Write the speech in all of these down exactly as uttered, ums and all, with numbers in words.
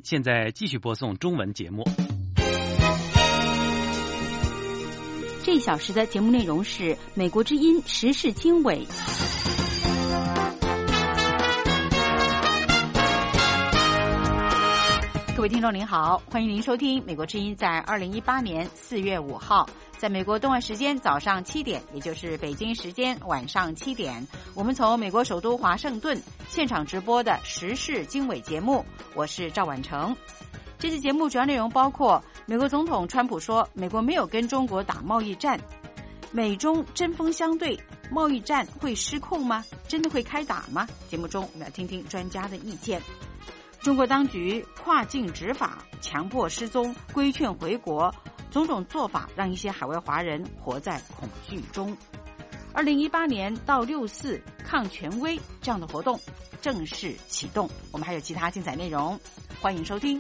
现在继续播送中文节目。 这一小时的节目内容是美国之音时事经纬。各位听众您好，欢迎您收听美国之音在二零一八年四月五号在美国东岸时间早上七点，也就是北京时间晚上七点，我们从美国首都华盛顿现场直播的时事经纬节目，我是赵婉成。这期节目主要内容包括美国总统川普说美国没有跟中国打贸易战，美中针锋相对，贸易战会失控吗？真的会开打吗？节目中我们要听听专家的意见。中国当局跨境执法，强迫失踪，规劝回国，种种做法让一些海外华人活在恐惧中。二零一八年到六四抗权威这样的活动正式启动，我们还有其他精彩内容，欢迎收听。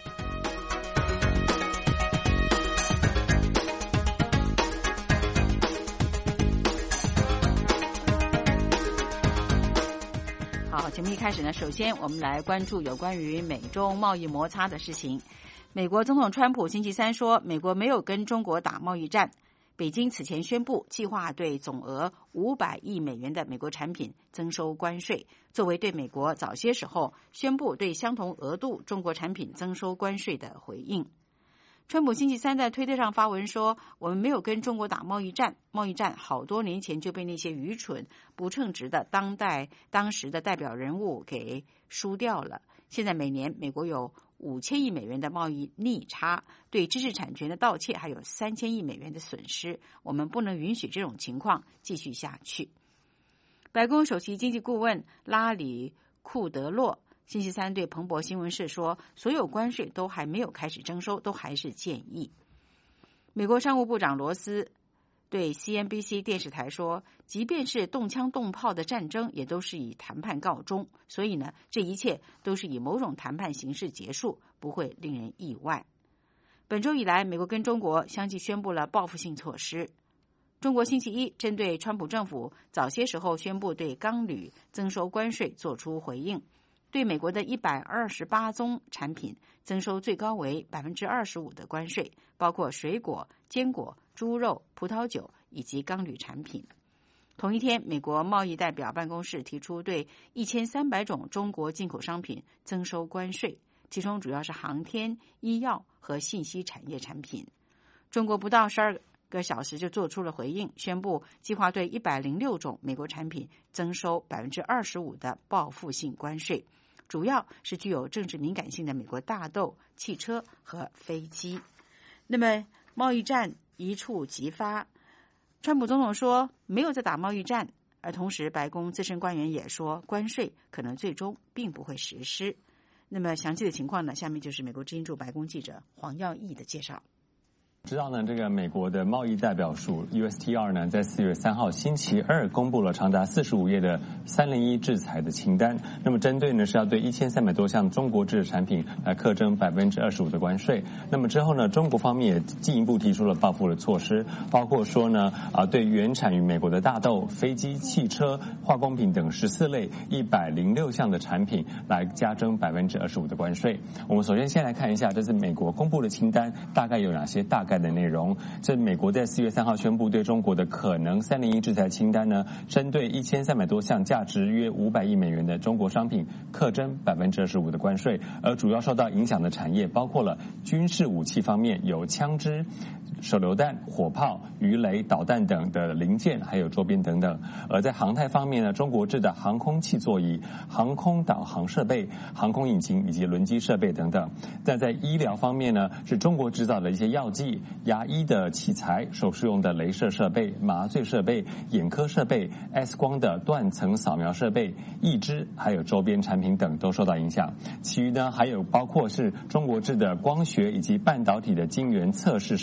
好，节目一开始呢，首先我们来关注有关于美中贸易摩擦的事情。美国总统川普星期三说，美国没有跟中国打贸易战。北京此前宣布，计划对总额五百亿美元的美国产品增收关税，作为对美国早些时候宣布对相同额度中国产品增收关税的回应。川普星期三在推特上发文说，我们没有跟中国打贸易战，贸易战好多年前就被那些愚蠢不称职的当代当时的代表人物给输掉了。现在每年美国有五千亿美元的贸易逆差，对知识产权的盗窃还有三千亿美元的损失，我们不能允许这种情况继续下去。白宫首席经济顾问拉里库德洛星期三对彭博新闻社说，所有关税都还没有开始征收，都还是建议。美国商务部长罗斯对 C N B C 电视台说，即便是动枪动炮的战争也都是以谈判告终，所以呢，这一切都是以某种谈判形式结束，不会令人意外。本周以来，美国跟中国相继宣布了报复性措施。中国星期一针对川普政府早些时候宣布对钢铝增收关税做出回应，对美国的一百二十八宗产品增收最高为 百分之二十五 的关税，包括水果、坚果、猪肉、葡萄酒以及钢铝产品。同一天，美国贸易代表办公室提出对一千三百种中国进口商品增收关税，其中主要是航天、医药和信息产业产品。中国不到十二个小时就做出了回应，宣布计划对一百零六种美国产品增收 百分之二十五 的报复性关税，主要是具有政治敏感性的美国大豆、汽车和飞机。那么贸易战一触即发，川普总统说没有在打贸易战，而同时白宫资深官员也说关税可能最终并不会实施。那么详细的情况呢，下面就是美国之音驻白宫记者黄耀义的介绍。 知道呢，这个美国的贸易代表署 U S T R 呢，在四月三号星期二公布了长达四十五页的三零一制裁的清单。那么针对呢是要对一千三百多项中国制的产品来课征 百分之二十五 的关税。那么之后呢，中国方面也进一步提出了报复的措施，包括说呢啊对原产于美国的大豆、飞机、汽车、化工品等十四类一百零六项的产品来加征 百分之二十五 的关税。我们首先先来看一下这次美国公布的清单大概有哪些大概的内容。这美国在四月三号宣布对中国的可能三零一制裁清单呢，针对一千三百多项价值约五百亿美元的中国商品课征 百分之二十五 的关税，而主要受到影响的产业包括了军事武器方面有枪支、手榴弹、火炮、鱼雷、导弹等的零件，还有周边等等。而在航太方面呢，中国制的航空器座椅、航空导航设备、航空引擎以及轮机设备等等。但在医疗方面呢，是中国制造的一些药剂、牙医的器材、手术用的雷射设备、麻醉设备、眼科设备、X 光的断层扫描设备、义肢还有周边产品等都受到影响。其余呢，还有包括是中国制的光学以及半导体的晶圆测试设备、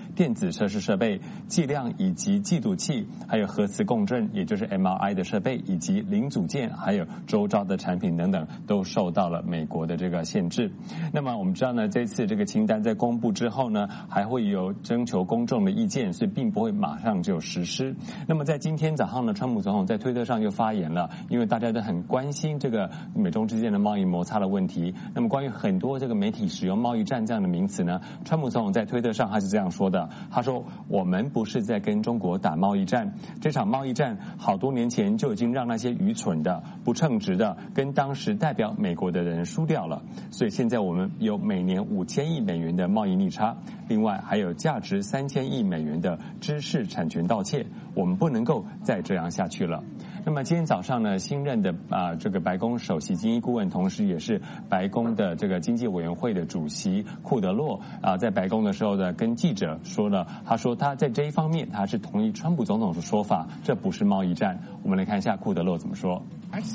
电子测试设备、计量以及计度器，还有核磁共振，也就是 M R I 的设备，以及零组件，还有周遭的产品等等，都受到了美国的这个限制。那么我们知道呢，这次这个清单在公布之后呢，还会有征求公众的意见，所以并不会马上就实施。那么在今天早上呢，川普总统在推特上又发言了，因为大家都很关心这个美中之间的贸易摩擦的问题。那么关于很多这个媒体使用贸易战这样的名词呢，川普总统在推特上他是这样说的，他说我们不是在跟中国打贸易战，这场贸易战好多年前就已经让那些愚蠢的、不称职的跟当时代表美国的人输掉了，所以现在我们有每年五千亿美元的贸易逆差，另外还有价值三千亿美元的知识产权盗窃，我们不能够再这样下去了。那么今天早上呢，新任的啊这个白宫首席经济顾问，同时也是白宫的这个经济委员会的主席库德洛啊，在白宫的时候呢，跟记者说了，他说他在这一方面他是同意川普总统的说法，这不是贸易战。我们来看一下库德洛怎么说。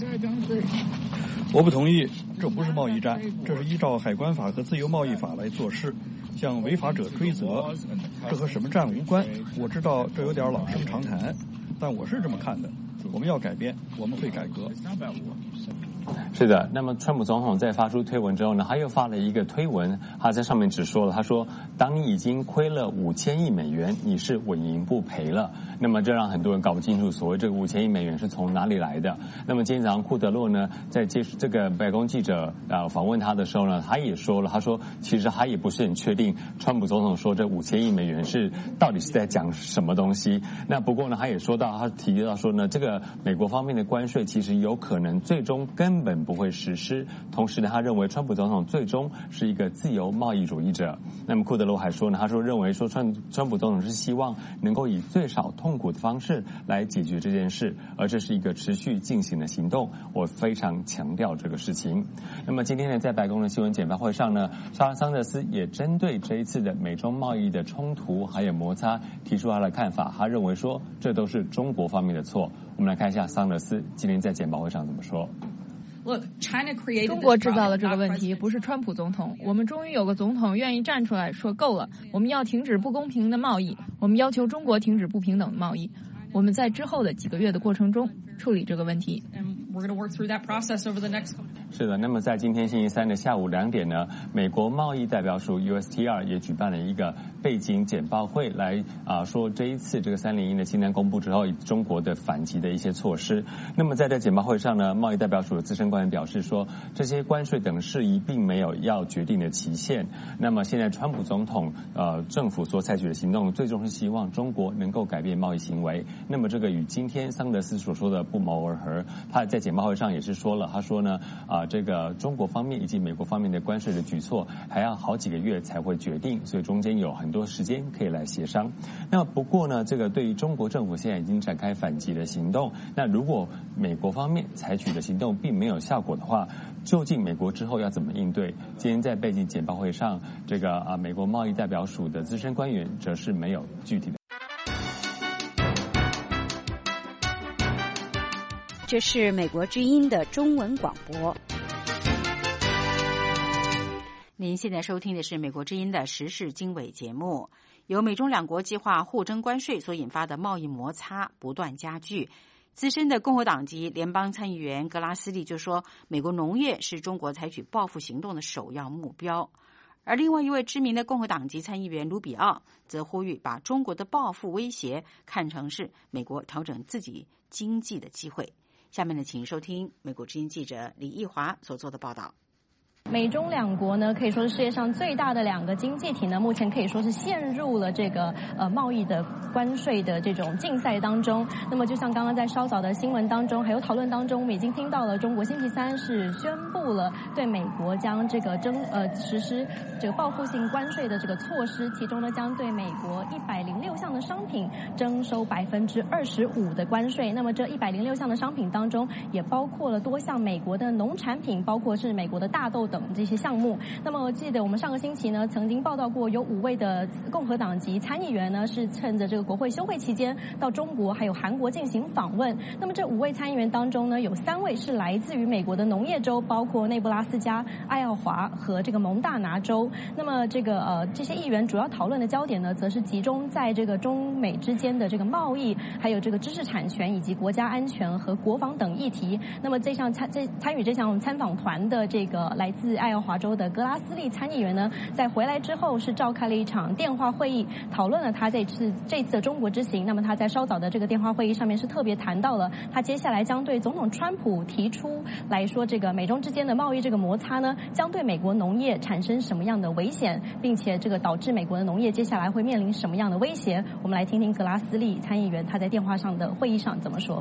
我不同意，这不是贸易战，这是依照海关法和自由贸易法来做事，向违法者追责，这和什么战无关。我知道这有点老生常谈，但我是这么看的。我们要改变，我们会改革。 是的，那么川普总统在发出推文之后呢，他又发了一个推文，他在上面只说了，他说当你已经亏了五千亿美元，你是稳赢不赔了。那么这让很多人搞不清楚所谓这个五千亿美元是从哪里来的。那么今天早上库德洛呢，在接这个白宫记者啊访问他的时候呢，他也说了，他说其实他也不是很确定川普总统说这五千亿美元是到底是在讲什么东西。那不过呢，他也说到，他提到说呢，这个美国方面的关税其实有可能最终根本不会实施。同时呢，他认为川普总统最终是一个自由贸易主义者。那么库德洛还说呢，他说认为说川川普总统是希望能够以最少痛苦的方式来解决这件事，而这是一个持续进行的行动。我非常强调这个事情。那么今天呢，在白宫的新闻简报会上呢，莎拉桑德斯也针对这一次的美中贸易的冲突还有摩擦提出他的看法。他认为说这都是中国方面的错。我们来看一下桑德斯今天在简报会上怎么说。 中国制造了这个问题，不是川普总统。我们终于有个总统愿意站出来说够了，我们要停止不公平的贸易，我们要求中国停止不平等的贸易。我们在之后的几个月的过程中处理这个问题。 是的，那么在今天星期三的下午两点呢，美国贸易代表署 U S T R 也举办了一个背景简报会，来啊说这一次这个三零一的清单公布之后，中国的反击的一些措施。那么在这简报会上呢，贸易代表署的资深官员表示说，这些关税等事宜并没有要决定的期限。那么现在川普总统呃政府所采取的行动，最终是希望中国能够改变贸易行为。那么这个与今天桑德斯所说的不谋而合。他在简报会上也是说了，他说呢啊、呃、这个中国方面以及美国方面的关税的举措还要好几个月才会决定，所以中间有很多时间可以来协商。那不过呢，这个对于中国政府现在已经展开反击的行动，那如果美国方面采取的行动并没有效果的话，究竟美国之后要怎么应对？今天在背景简报会上，这个啊美国贸易代表署的资深官员则是没有具体的。 这是美国之音的中文广播。 您现在收听的是美国之音的时事经纬节目。由美中两国计划互征关税所引发的贸易摩擦不断加剧。资深的共和党籍联邦参议员格拉斯利就说，美国农业是中国采取报复行动的首要目标。而另外一位知名的共和党籍参议员卢比奥则呼吁把中国的报复威胁看成是美国调整自己经济的机会。下面呢，请收听美国之音记者李义华所做的报道。 美中两国呢，可以说是世界上最大的两个经济体呢，目前可以说是陷入了这个呃贸易的关税的这种竞赛当中。那么就像刚刚在稍早的新闻当中还有讨论当中，我们已经听到了中国星期三是宣布了对美国将这个征呃实施这个报复性关税的这个措施，其中呢将对美国一百零六项的商品征收百分之二十五的关税。那么这一百零六项的商品当中，也包括了多项美国的农产品，包括是美国的大豆等。 等这些项目。那么我记得我们上个星期呢曾经报道过，有五位的共和党籍参议员呢是趁着这个国会休会期间到中国还有韩国进行访问。那么这五位参议员当中呢，有三位是来自于美国的农业州，包括内布拉斯加、爱奥华和这个蒙大拿州。那么这个呃这些议员主要讨论的焦点呢，则是集中在这个中美之间的这个贸易，还有这个知识产权以及国家安全和国防等议题。那么这项参这参与这项参访团的这个来自爱奥华州的格拉斯利参议员呢，在回来之后是召开了一场电话会议，讨论了他这次这次的中国之行。那么他在稍早的这个电话会议上面是特别谈到了他接下来将对总统川普提出来说，这个美中之间的贸易这个摩擦呢，将对美国农业产生什么样的危险，并且这个导致美国的农业接下来会面临什么样的威胁。我们来听听格拉斯利参议员他在电话上的会议上怎么说。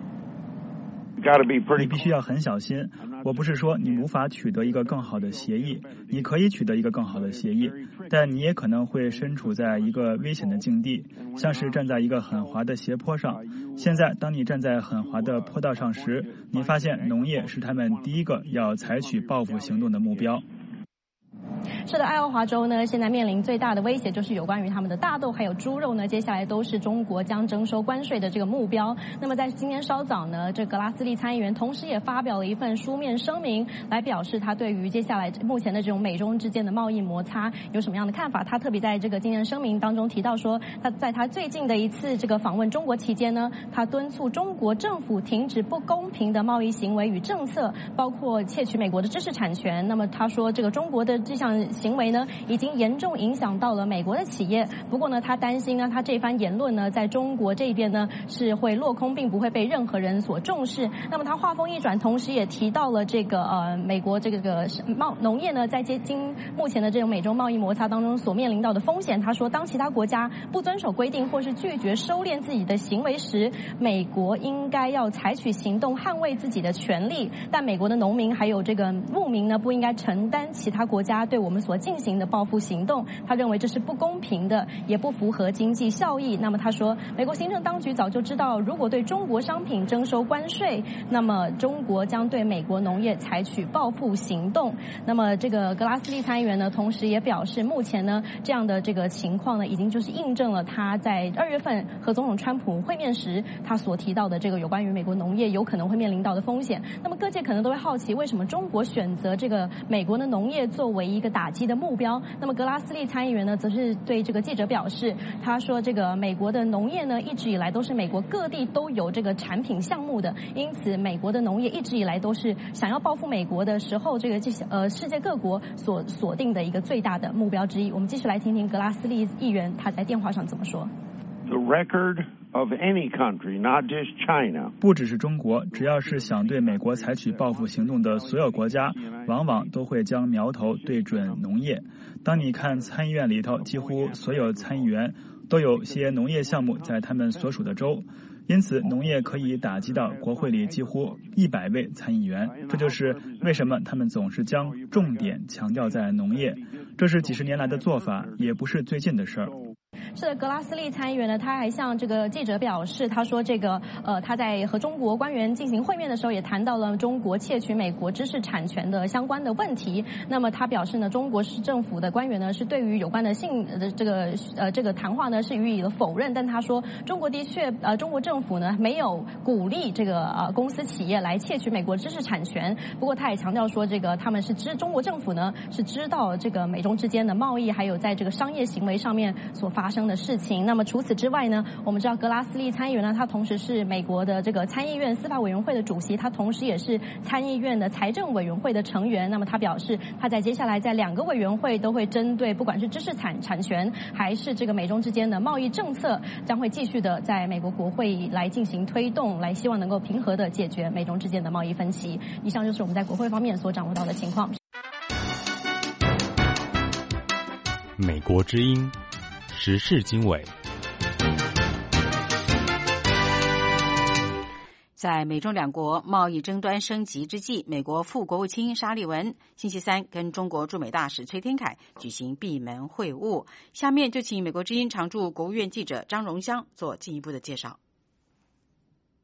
你必须要很小心。我不是说你无法取得一个更好的协议，你可以取得一个更好的协议，但你也可能会身处在一个危险的境地，像是站在一个很滑的斜坡上。现在当你站在很滑的坡道上时，你发现农业是他们第一个要采取报复行动的目标。 是的，爱奥华州呢，现在面临最大的威胁就是有关于他们的大豆还有猪肉呢，接下来都是中国将征收关税的这个目标。那么在今天稍早呢，这格拉斯利参议员同时也发表了一份书面声明，来表示他对于接下来目前的这种美中之间的贸易摩擦有什么样的看法。他特别在这个今天声明当中提到说，他在他最近的一次这个访问中国期间呢，他敦促中国政府停止不公平的贸易行为与政策，包括窃取美国的知识产权。那么他说，这个中国的这项行为呢，已经严重影响到了美国的企业。不过呢，他担心呢，他这番言论呢，在中国这边呢是会落空，并不会被任何人所重视。那么他话锋一转，同时也提到了这个呃，美国这个贸农业呢，在接经目前的这种美中贸易摩擦当中所面临到的风险。他说，当其他国家不遵守规定或是拒绝收敛自己的行为时，美国应该要采取行动捍卫自己的权利。但美国的农民还有这个牧民呢，不应该承担其他国家对我们所进行的报复行动。他认为这是不公平的，也不符合经济效益。那么他说，美国行政当局早就知道，如果对中国商品征收关税，那么中国将对美国农业采取报复行动。那么这个格拉斯利参议员呢，同时也表示，目前呢这样的这个情况呢，已经就是印证了他在二月份和总统川普会面时他所提到的这个有关于美国农业有可能会面临到的风险。那么各界可能都会好奇，为什么中国选择这个美国的农业作为一个打击的目标？那么格拉斯利参议员呢，则是对这个记者表示，他说这个美国的农业呢，一直以来都是美国各地都有这个产品项目的，因此美国的农业一直以来都是想要报复美国的时候，这个这些呃世界各国所锁定的一个最大的目标之一。我们继续来听听格拉斯利议员他在电话上怎么说。 The record of any country, not just China. 不只是中国，只要是想对美国采取报复行动的所有国家，往往都会将苗头对准农业。当你看参议院里头，几乎所有参议员都有些农业项目在他们所属的州，因此农业可以打击到国会里几乎一百位参议员。这就是为什么他们总是将重点强调在农业。这是几十年来的做法，也不是最近的事儿。 是的，格拉斯利参议员呢，他还向这个记者表示，他说这个呃他在和中国官员进行会面的时候，也谈到了中国窃取美国知识产权的相关的问题。那么他表示呢，中国市政府的官员呢是对于有关的信的这个呃这个谈话呢是予以了否认。但他说，中国的确呃中国政府呢没有鼓励这个呃公司企业来窃取美国知识产权。不过他也强调说，这个他们是知中国政府呢是知道这个美中之间的贸易还有在这个商业行为上面所发生的事情。那么除此之外呢，我们知道格拉斯利参议员呢，他同时是美国的这个参议院司法委员会的主席，他同时也是参议院的财政委员会的成员。那么他表示，他在接下来在两个委员会都会针对不管是知识产产权还是这个美中之间的贸易政策，将会继续的在美国国会来进行推动，来希望能够平和的解决美中之间的贸易分歧。以上就是我们在国会方面所掌握到的情况。 美国之音时事经纬。 在美中两国贸易争端升级之际，美国副国务卿沙利文星期三跟中国驻美大使崔天凯举行闭门会晤。下面就请美国之音常驻国务院记者张荣香做进一步的介绍。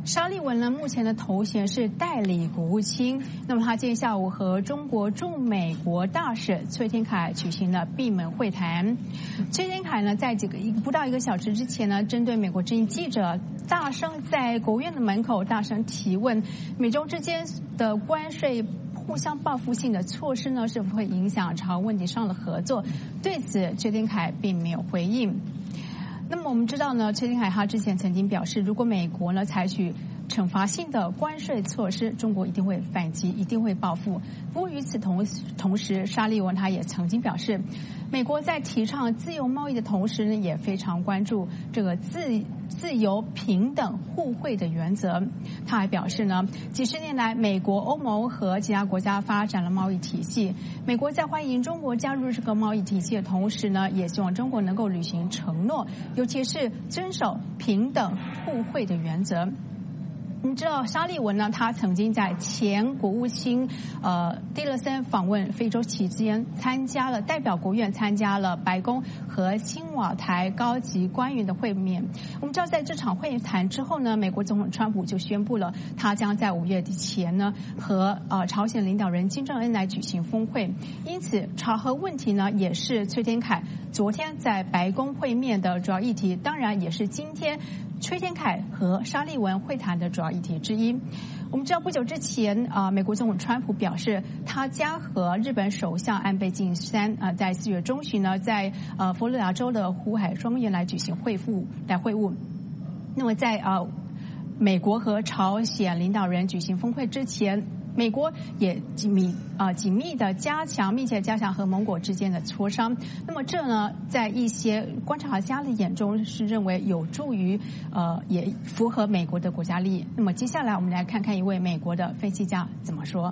沙利文呢，目前的头衔是代理国务卿。那么他今天下午和中国驻美国大使崔天凯举行了闭门会谈。崔天凯呢，在几个不到一个小时之前呢，针对美国之音记者大声在国务院的门口大声提问，美中之间的关税互相报复性的措施呢，是否会影响朝问题上的合作？对此，崔天凯并没有回应。那么我们知道呢，崔天凯他之前曾经表示，如果美国呢采取惩罚性的关税措施，中国一定会反击，一定会报复。不过与此同同时，沙利文他也曾经表示，美国在提倡自由贸易的同时呢，也非常关注这个自自由、平等、互惠的原则。他还表示呢，几十年来，美国、欧盟和其他国家发展了贸易体系。美国在欢迎中国加入这个贸易体系的同时呢，也希望中国能够履行承诺，尤其是遵守平等、互惠的原则。你知道沙利文呢，他曾经在前国务卿呃蒂勒森访问非洲期间，参加了代表国务院参加了白宫和青瓦台高级官员的会面。我们知道，在这场会谈之后呢，美国总统川普就宣布了，他将在五月底前呢和呃朝鲜领导人金正恩来举行峰会。因此，朝核问题呢也是崔天凯昨天在白宫会面的主要议题，当然也是今天崔天凯和沙利文会谈的主要议题之一。我们知道不久之前啊、呃，美国总统川普表示，他将和日本首相安倍晋三啊、呃，在四月中旬呢，在呃佛罗里达州的湖海庄园来举行会晤来会晤。那么在啊、呃、美国和朝鲜领导人举行峰会之前，美国也紧密啊、呃、紧密的加强密切加强和盟国之间的磋商。那么这呢，在一些观察家的眼中是认为有助于呃也符合美国的国家利益。那么接下来我们来看看一位美国的分析家怎么说。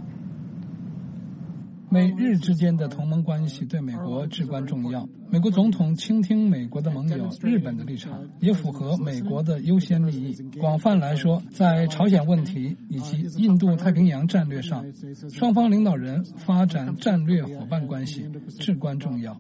美日之间的同盟关系对美国至关重要。美国总统倾听美国的盟友日本的立场，也符合美国的优先利益。广泛来说，在朝鲜问题以及印度太平洋战略上，双方领导人发展战略伙伴关系至关重要。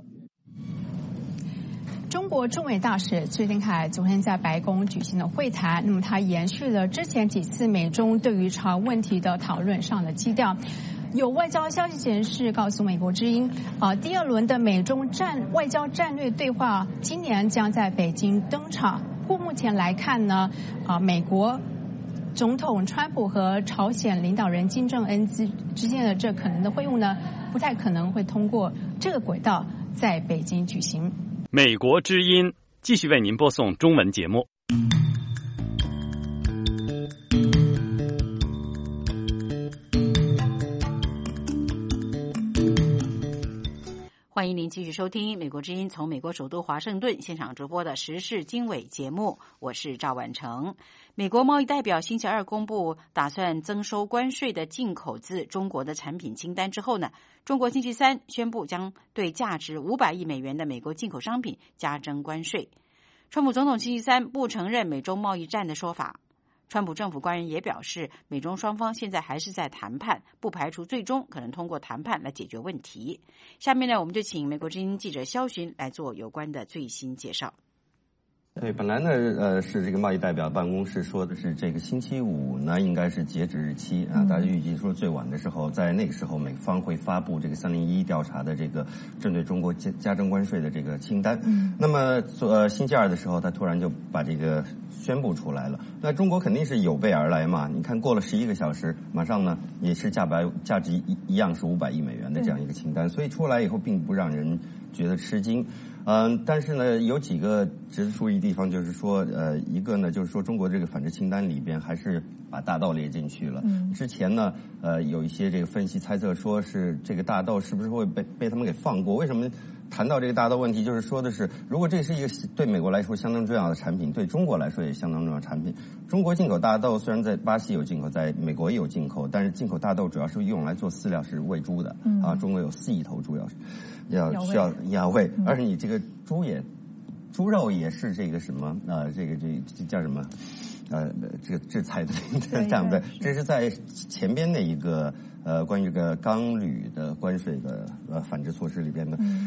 中国驻美大使崔天凯昨天在白宫举行了会谈，那么他延续了之前几次美中对于朝问题的讨论上的基调。有外交消息人士告诉美国之音，啊、呃，第二轮的美中战外交战略对话今年将在北京登场。不过目前来看呢，啊、呃，美国总统川普和朝鲜领导人金正恩之之间的这可能的会晤呢，不太可能会通过这个轨道在北京举行。 美国之音继续为您播送中文节目。 欢迎您继续收听美国之音从美国首都华盛顿现场直播的时事经纬节目，我是赵婉成。美国贸易代表星期二公布打算增收关税的进口自中国的产品清单之后呢，中国星期三宣布将对价值五百亿美元的美国进口商品加征关税。川普总统星期三不承认美中贸易战的说法。川普政府官员也表示，美中双方现在还是在谈判，不排除最终可能通过谈判来解决问题。下面呢，我们就请美国之音记者肖寻来做有关的最新介绍。 对，本来呢，呃，是这个贸易代表办公室说的是这个星期五呢，应该是截止日期啊。大家预计说最晚的时候，在那个时候，美方会发布这个三零一调查的这个针对中国加加征关税的这个清单。嗯。那么，呃，星期二的时候，他突然就把这个宣布出来了。那中国肯定是有备而来嘛。你看，过了十一个小时，马上呢也是价白价值一一样是五百亿美元的这样一个清单，所以出来以后并不让人觉得吃惊。嗯，但是呢，有几个值得注意的地方，就是说，呃，一个呢，就是说中国这个反制清单里边还是把大豆列进去了。嗯。之前呢，呃，有一些这个分析猜测，说是这个大豆是不是会被被他们给放过？为什么谈到这个大豆问题，就是说的是，如果这是一个对美国来说相当重要的产品，对中国来说也相当重要的产品。中国进口大豆虽然在巴西有进口，在美国也有进口，但是进口大豆主要是用来做饲料，是喂猪的。嗯。啊，中国有四亿头猪要要需要要喂，而且你这个猪也，猪肉也是这个什么呃，这个这这叫什么？呃，这个制裁的这样的，这是在前边的一个呃关于这个钢铝的关税的呃反制措施里边的。嗯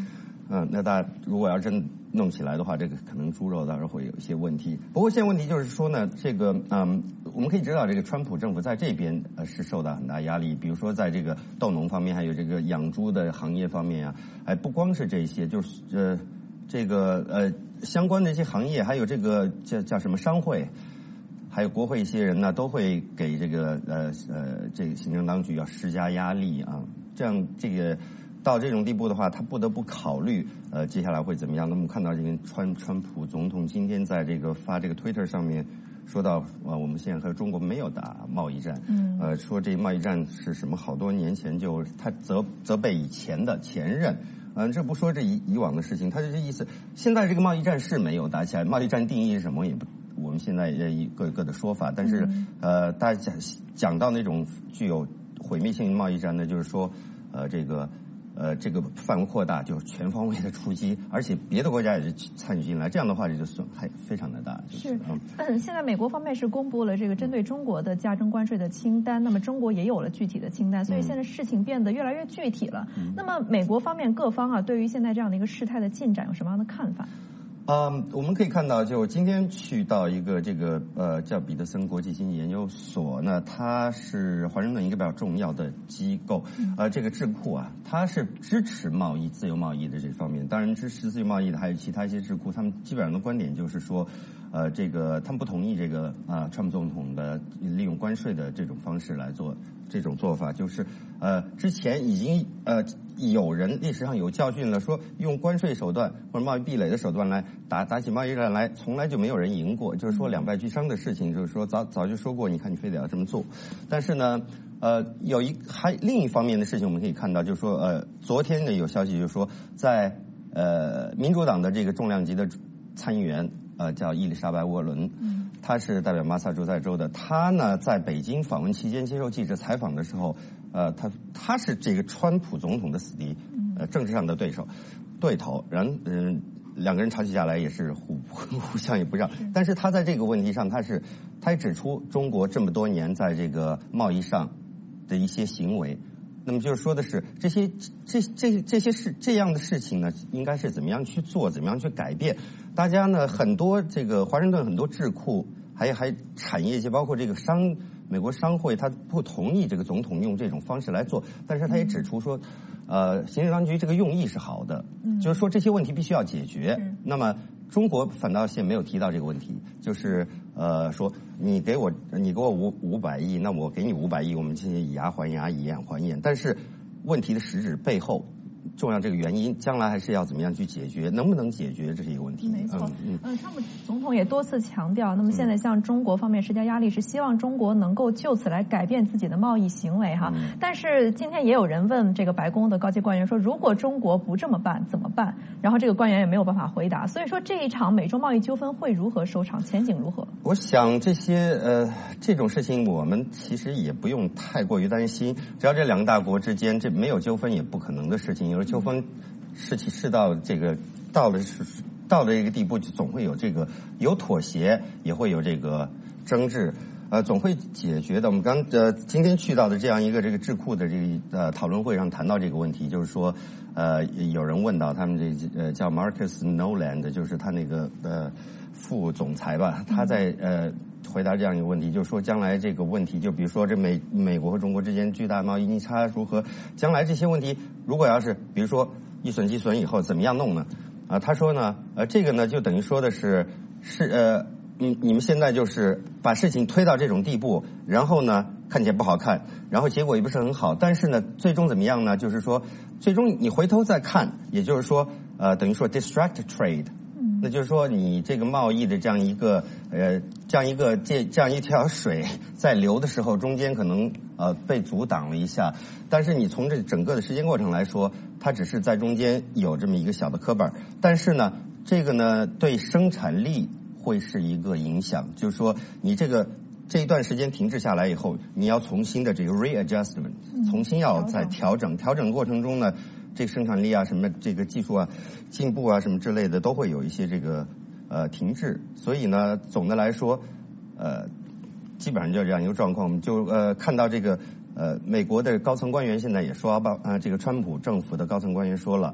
嗯，那大家如果要真弄起来的话，这个可能猪肉当然会有一些问题。不过现在问题就是说呢，这个嗯，我们可以知道，这个川普政府在这边呃是受到很大压力，比如说在这个豆农方面，还有这个养猪的行业方面啊，哎，不光是这些，就是呃这个呃相关的一些行业，还有这个叫叫什么商会。还有国会一些人呢，都会给这个呃呃这个行政当局要施加压力啊，这样这个到这种地步的话，他不得不考虑呃接下来会怎么样。那么看到这个川川普总统今天在这个发这个 Twitter 上面说到啊，我们现在和中国没有打贸易战，嗯，呃说这贸易战是什么？好多年前就他责责备以前的前任。嗯，这不说这以以往的事情，他就这意思。现在这个贸易战是没有打起来，贸易战定义是什么也不。我们现在也各有各的说法，但是、嗯、呃，大家讲讲到那种具有毁灭性贸易战呢，就是说，呃，这个呃这个范围扩大，就是全方位的出击，而且别的国家也是参与进来，这样的话，这就损害非常的大。就是、 嗯，嗯，现在美国方面是公布了这个针对中国的加征关税的清单，那么中国也有了具体的清单，所以现在事情变得越来越具体了。嗯、那么美国方面各方啊，对于现在这样的一个事态的进展有什么样的看法？ 嗯，我们可以看到，就今天去到一个这个呃叫彼得森国际经济研究所呢，它是华盛顿一个比较重要的机构，呃，这个智库啊，它是支持贸易、自由贸易的这方面。当然，支持自由贸易的还有其他一些智库，他们基本上的观点就是说，呃，这个他们不同意这个啊、呃，川普总统的利用关税的这种方式来做这种做法，就是呃，之前已经呃。有人历史上有教训了，说用关税手段或者贸易壁垒的手段来打打起贸易战来，从来就没有人赢过。就是说两败俱伤的事情，就是说早早就说过，你看你非得要这么做。但是呢，呃，有一还另一方面的事情我们可以看到，就是说呃，昨天呢有消息就是说，在呃民主党的这个重量级的参议员呃叫伊丽莎白沃伦，嗯，他是代表马萨诸塞州的，他呢在北京访问期间接受记者采访的时候。呃，他他是这个川普总统的死敌，呃，政治上的对手，对头，然嗯，两个人吵起架来也是互互相也不让。但是他在这个问题上，他是他也指出中国这么多年在这个贸易上的一些行为，那么就是说的是这些这这这些事这样的事情呢，应该是怎么样去做，怎么样去改变？大家呢很多这个华盛顿很多智库，还还产业界，包括这个商。美国商会他不同意这个总统用这种方式来做，但是他也指出说，呃，行政当局这个用意是好的，嗯、就是说这些问题必须要解决。嗯、那么中国反倒现没有提到这个问题，就是呃说你给我你给我五五百亿，那我给你五百亿，我们进行以牙还牙，以眼还眼。但是问题的实质背后。重要这个原因，将来还是要怎么样去解决？能不能解决，这是一个问题。 没错，嗯嗯，川普总统也多次强调，那么现在向中国方面施加压力，是希望中国能够就此来改变自己的贸易行为哈。嗯、但是今天也有人问这个白宫的高级官员说，如果中国不这么办怎么办？然后这个官员也没有办法回答。所以说这一场美中贸易纠纷会如何收场？前景如何？ 我想这些呃这种事情我们其实也不用太过于担心，只要这两个大国之间这没有纠纷也不可能的事情。有纠纷事情是到这个到了到了一个地步，就总会有这个有妥协，也会有这个争执，呃，总会解决的。我们刚呃今天去到的这样一个这个智库的这个呃讨论会上谈到这个问题，就是说呃有人问到他们这呃叫 Marcus Noland， 就是他那个呃副总裁吧，他在呃回答这样一个问题，就是说将来这个问题，就比如说这美美国和中国之间巨大贸易逆差如何，将来这些问题如果要是比如说一损即损以后怎么样弄呢？啊，他说呢，呃，这个呢就等于说的是是呃，你你们现在就是把事情推到这种地步，然后呢看起来不好看，然后结果也不是很好，但是呢最终怎么样呢？就是说最终你回头再看，也就是说呃等于说 distract trade。那就是说，你这个贸易的这样一个呃，这样一个这这样一条水在流的时候，中间可能呃被阻挡了一下，但是你从这整个的时间过程来说，它只是在中间有这么一个小的磕绊，但是呢，这个呢对生产力会是一个影响，就是说你这个这一段时间停滞下来以后，你要重新的这个 readjustment， 重新要再调整，调整过程中呢。这个生产力啊，什么这个技术啊，进步啊，什么之类的，都会有一些这个呃停滞。所以呢，总的来说，呃，基本上就这样一个状况。我们就呃看到这个呃美国的高层官员现在也说，把呃这个川普政府的高层官员说了，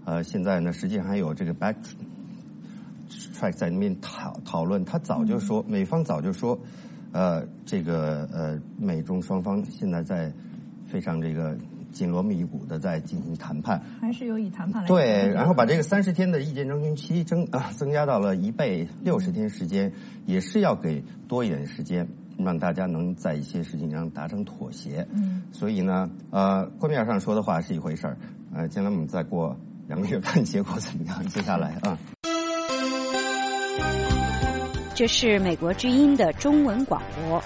呃，现在呢，实际上还有这个 back track 在那边讨讨论，他早就说，美方早就说，呃，这个呃，美中双方现在在非常这个紧锣密鼓的在进行谈判， 还是有以谈判来对，然后把这个三十天的意见征询期增啊增加到了一倍，六十天时间，也是要给多一点时间，让大家能在一些事情上达成妥协。嗯，所以呢，呃，官面上说的话是一回事儿，呃，将来我们再过两个月看结果怎么样。接下来啊， 这是美国之音的中文广播。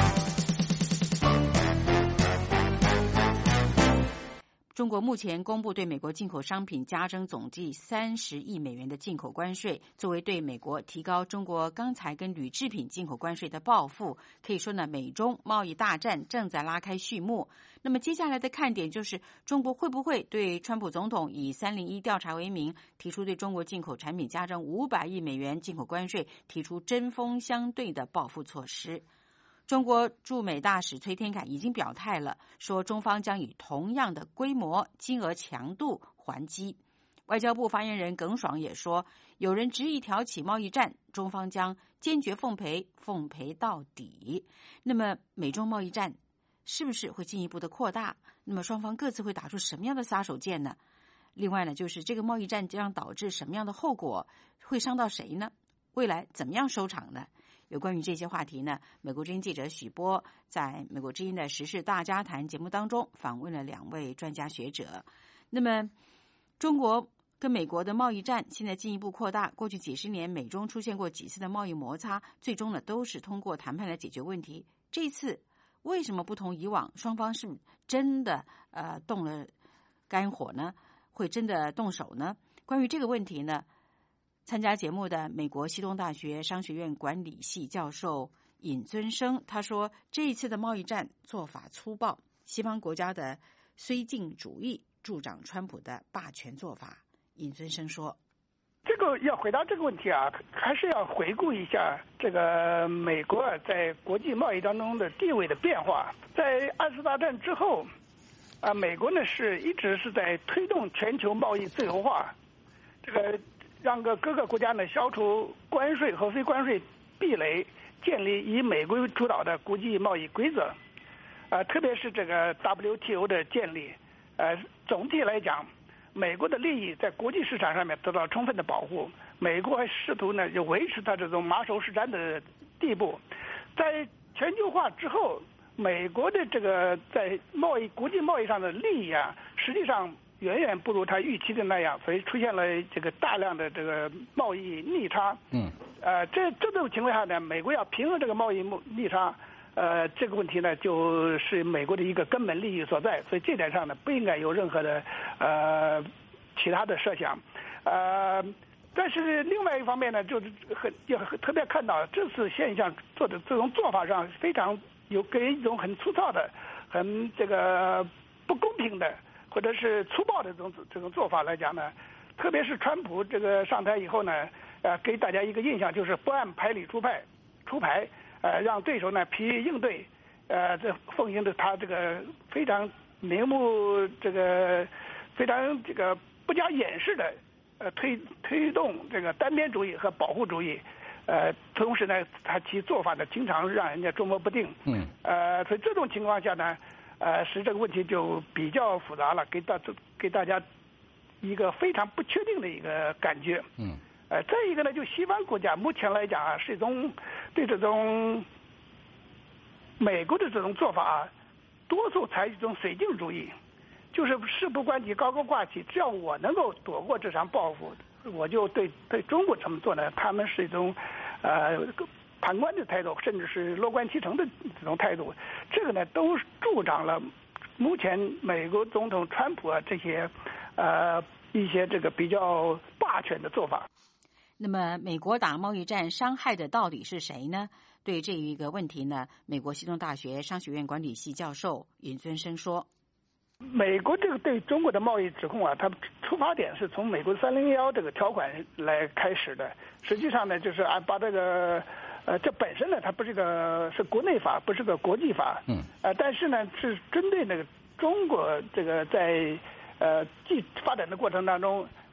中国目前公布对美国进口商品加征总计三十亿美元的进口关税，作为对美国提高中国钢材跟铝制品进口关税的报复。可以说呢，美中贸易大战正在拉开序幕。那么接下来的看点就是中国会不会对川普总统以三零一调查为名，提出对中国进口产品加征五百亿美元进口关税，提出针锋相对的报复措施。中国驻美大使崔天凯已经表态了，说中方将以同样的规模、金额、强度还击。外交部发言人耿爽也说，有人执意挑起贸易战，中方将坚决奉陪，奉陪到底。那么美中贸易战是不是会进一步的扩大？那么双方各自会打出什么样的杀手锏呢？另外呢，就是这个贸易战将导致什么样的后果，会伤到谁呢？未来怎么样收场呢？有关于这些话题呢，美国之音记者许波在美国之音的时事大家谈节目当中访问了两位专家学者。那么中国跟美国的贸易战现在进一步扩大，过去几十年美中出现过几次的贸易摩擦，最终呢都是通过谈判来解决问题。这一次为什么不同以往，双方是真的呃动了肝火呢？会真的动手呢？关于这个问题呢，参加节目的美国西东大学商学院管理系教授尹尊生他说，这一次的贸易战做法粗暴，西方国家的绥靖主义助长川普的霸权做法。尹尊生说， 这个要回答这个问题啊，还是要回顾一下这个美国在国际贸易当中的地位的变化。在二次大战之后啊，美国呢是一直是在推动全球贸易自由化，这个让各各个国家呢消除关税和非关税壁垒，建立以美国为主导的国际贸易规则。呃，特别是这个 W T O 的建立，呃，总体来讲，美国的利益在国际市场上面得到充分的保护。美国还试图呢就维持它这种马首是瞻的地步。在全球化之后，美国的这个在贸易国际贸易上的利益啊，实际上远远不如他预期的那样，所以出现了这个大量的这个贸易逆差。嗯，呃，这这种情况下呢，美国要平衡这个贸易逆差，呃，这个问题呢，就是美国的一个根本利益所在。所以这点上呢，不应该有任何的呃其他的设想。呃，但是另外一方面呢，就是很也特别看到这次现象做的这种做法上非常有给一种很粗糙的、很这个不公平的，或者是粗暴的这种这种做法来讲呢，特别是川普这个上台以后呢，呃，给大家一个印象就是不按牌理出牌，出牌，呃，让对手呢疲于应对，呃，这奉行的他这个非常明目这个非常这个不加掩饰的，呃，推推动这个单边主义和保护主义，呃，同时呢，他其做法呢经常让人家捉摸不定。嗯。呃，所以这种情况下呢。呃，使这个问题就比较复杂了，给大给大家一个非常不确定的一个感觉。嗯。呃，再一个呢，就西方国家目前来讲啊，是一种对这种美国的这种做法啊，多数采取一种绥靖主义，就是事不关己高高挂起，只要我能够躲过这场报复，我就对对中国这么做呢，他们是一种呃。旁观的态度，甚至是乐观其成的这种态度，这个呢都助长了目前美国总统川普啊这些呃一些这个比较霸权的做法。 那么，美国打贸易战伤害的到底是谁呢？对这一个问题呢，美国西东大学商学院管理系教授尹尊生说：“ 美国这个对中国的贸易指控啊，它出发点是从美国三零幺这个条款来开始的。实际上呢，就是啊把这个。”呃，这本身呢，它不是个是国内法，不是个国际法。嗯。呃，但是呢，是针对那个中国这个在呃继发展的过程当中，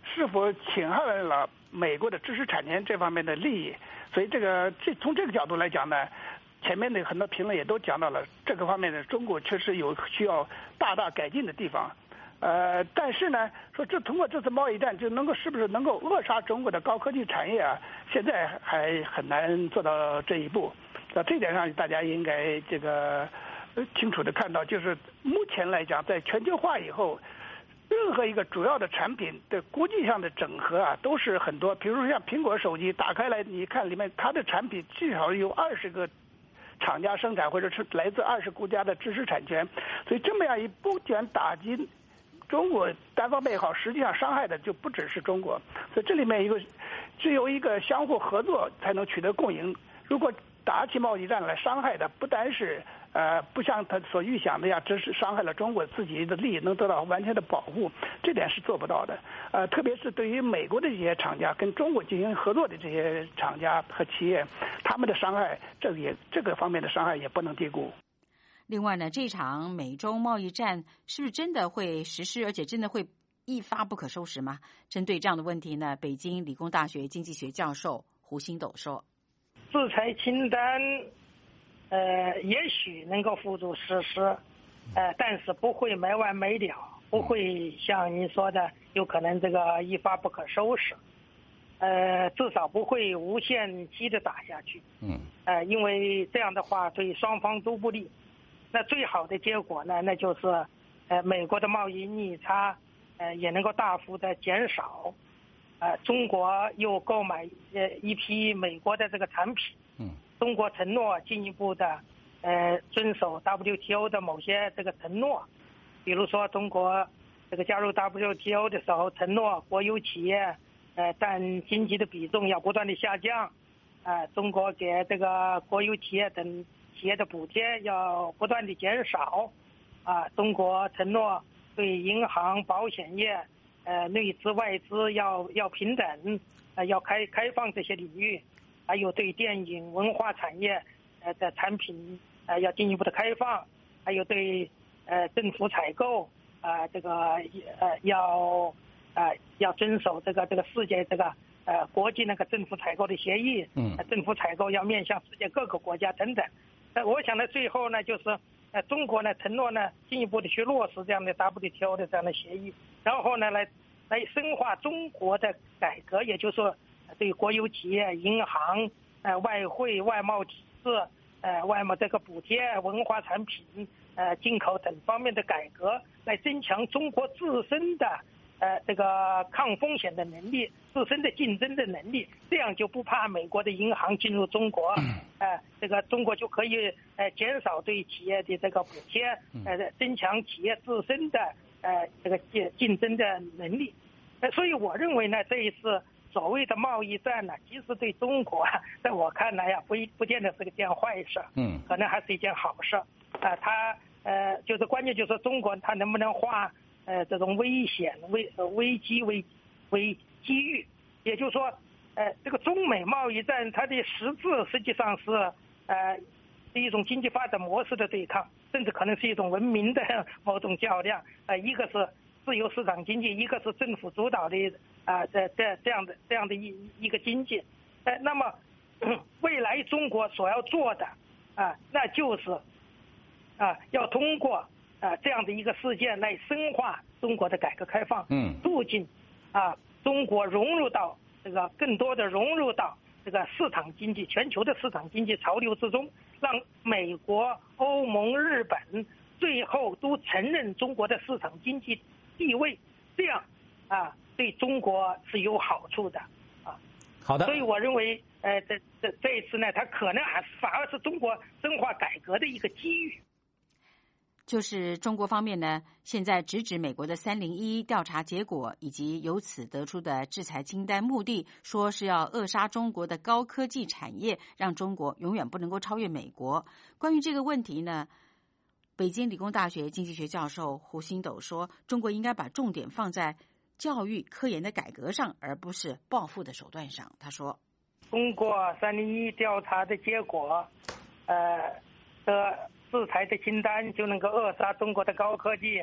是否侵害了美国的知识产权这方面的利益。所以这个这从这个角度来讲呢，前面的很多评论也都讲到了这个方面的中国确实有需要大大改进的地方。呃，但是呢，说这通过这次贸易战就能够是不是能够扼杀中国的高科技产业啊？现在还很难做到这一步。在这点上，大家应该这个清楚的看到，就是目前来讲，在全球化以后，任何一个主要的产品的国际上的整合啊，都是很多。比如说像苹果手机打开来，你看里面它的产品至少有二十个厂家生产，或者是来自二十国家的知识产权。所以这么样一不仅打击中国单方面也好，实际上伤害的就不只是中国。所以这里面一个只有一个相互合作才能取得共赢。如果打起贸易战来，伤害的不单是呃不像他所预想的呀，只是伤害了中国自己的利益能得到完全的保护，这点是做不到的。呃，特别是对于美国的这些厂家跟中国进行合作的这些厂家和企业，他们的伤害，这个也这个方面的伤害也不能低估。 另外呢，这场美中贸易战是不是真的会实施，而且真的会一发不可收拾吗？针对这样的问题呢，北京理工大学经济学教授胡星斗说。 制裁清单，呃，也许能够付诸实施，呃，但是不会没完没了，不会像你说的，有可能这个一发不可收拾，呃，至少不会无限期的打下去，嗯，呃，因为这样的话对双方都不利。那最好的结果呢，那就是，呃，美国的贸易逆差，呃，也能够大幅的减少。呃，中国又购买呃一批美国的这个产品，嗯，中国承诺进一步的呃遵守 W T O 的某些这个承诺，比如说中国这个加入 W T O 的时候承诺国有企业呃占经济的比重要不断的下降，啊、呃，中国给这个国有企业等企业的补贴要不断的减少，啊、呃，中国承诺对银行、保险业。呃，内资外资要要平等，呃，要开开放这些领域，还有对电影文化产业呃的产品呃要进一步的开放，还有对呃政府采购啊、呃、这个呃要呃要遵守这个这个世界这个呃国际那个政府采购的协议，嗯，政府采购要面向世界各个国家等等。呃，我想呢，最后呢就是。呃，中国呢承诺呢进一步的去落实这样的 W T O 的这样的协议，然后呢来来深化中国的改革，也就是说对国有企业、银行、呃外汇、外贸体制、呃外贸这个补贴、文化产品、呃进口等方面的改革，来增强中国自身的呃这个抗风险的能力，自身的竞争的能力，这样就不怕美国的银行进入中国，呃这个中国就可以呃减少对企业的这个补贴，呃增强企业自身的呃这个竞竞争的能力。呃所以我认为呢，这一次所谓的贸易战呢，其实对中国在我看来呀，不一不见得是个件坏事，嗯，可能还是一件好事。啊、呃，它呃就是关键就是中国它能不能化呃这种危险危呃危机为为机遇，也就是说，呃这个中美贸易战它的实质实际上是呃是一种经济发展模式的对抗，甚至可能是一种文明的某种较量。呃，一个是自由市场经济，一个是政府主导的啊这这这样的这样的一一个经济。呃，那么、嗯、未来中国所要做的啊，那就是啊要通过啊这样的一个事件来深化中国的改革开放，嗯，促进啊中国融入到这个更多的融入到这个市场经济全球的市场经济潮流之中，让美国、欧盟、日本最后都承认中国的市场经济地位，这样啊对中国是有好处的啊。 好的。 所以我认为，呃，这这这一次呢，它可能还是反而是中国深化改革的一个机遇。 就是中国方面呢，现在直指美国的三零一调查结果以及由此得出的制裁清单，目的说是要扼杀中国的高科技产业，让中国永远不能够超越美国。关于这个问题呢，北京理工大学经济学教授胡星斗说，中国应该把重点放在教育科研的改革上，而不是报复的手段上。他说， 通过三零一调查的结果，呃的制裁的清单就能够扼杀中国的高科技，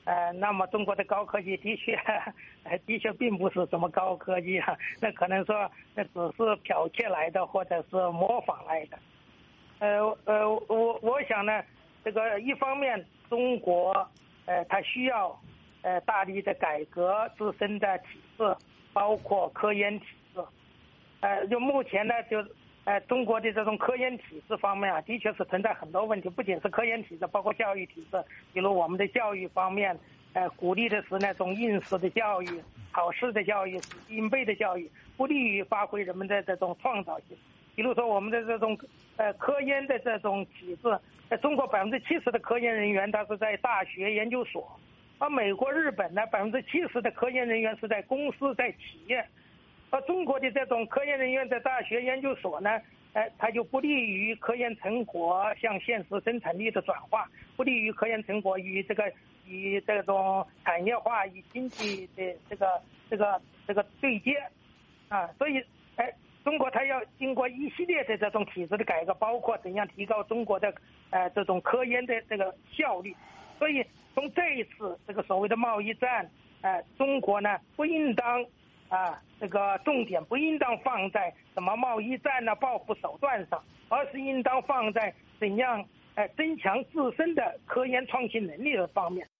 呃，那么中国的高科技的确，呃，的确并不是什么高科技啊，那可能说那只是剽窃来的，或者是模仿来的。呃呃，我我想呢，这个一方面中国，呃，它需要呃大力的改革自身的体制，包括科研体制。呃，就目前呢，就呃中国的这种科研体制方面啊，的确是存在很多问题，不仅是科研体制，包括教育体制，比如我们的教育方面。呃，鼓励的是那种应试的教育、考试的教育、硬背的教育，不利于发挥人们的这种创造性。比如说，我们的这种呃科研的这种体制，在中国百分之七十的科研人员他是在大学、研究所，而美国、日本呢，百分之七十的科研人员是在公司、在企业，而中国的这种科研人员在大学、研究所呢，呃，它就不利于科研成果向现实生产力的转化，不利于科研成果与这个。与这种产业化与经济的这个这个这个对接啊，所以哎，中国它要经过一系列的这种体制的改革，包括怎样提高中国的呃这种科研的这个效率。所以从这一次这个所谓的贸易战，呃，中国呢不应当啊这个重点不应当放在什么贸易战呢报复手段上，而是应当放在怎样。呃，增强自身的科研创新能力的方面。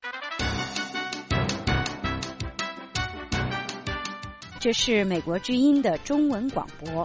这是美国之音的中文广播。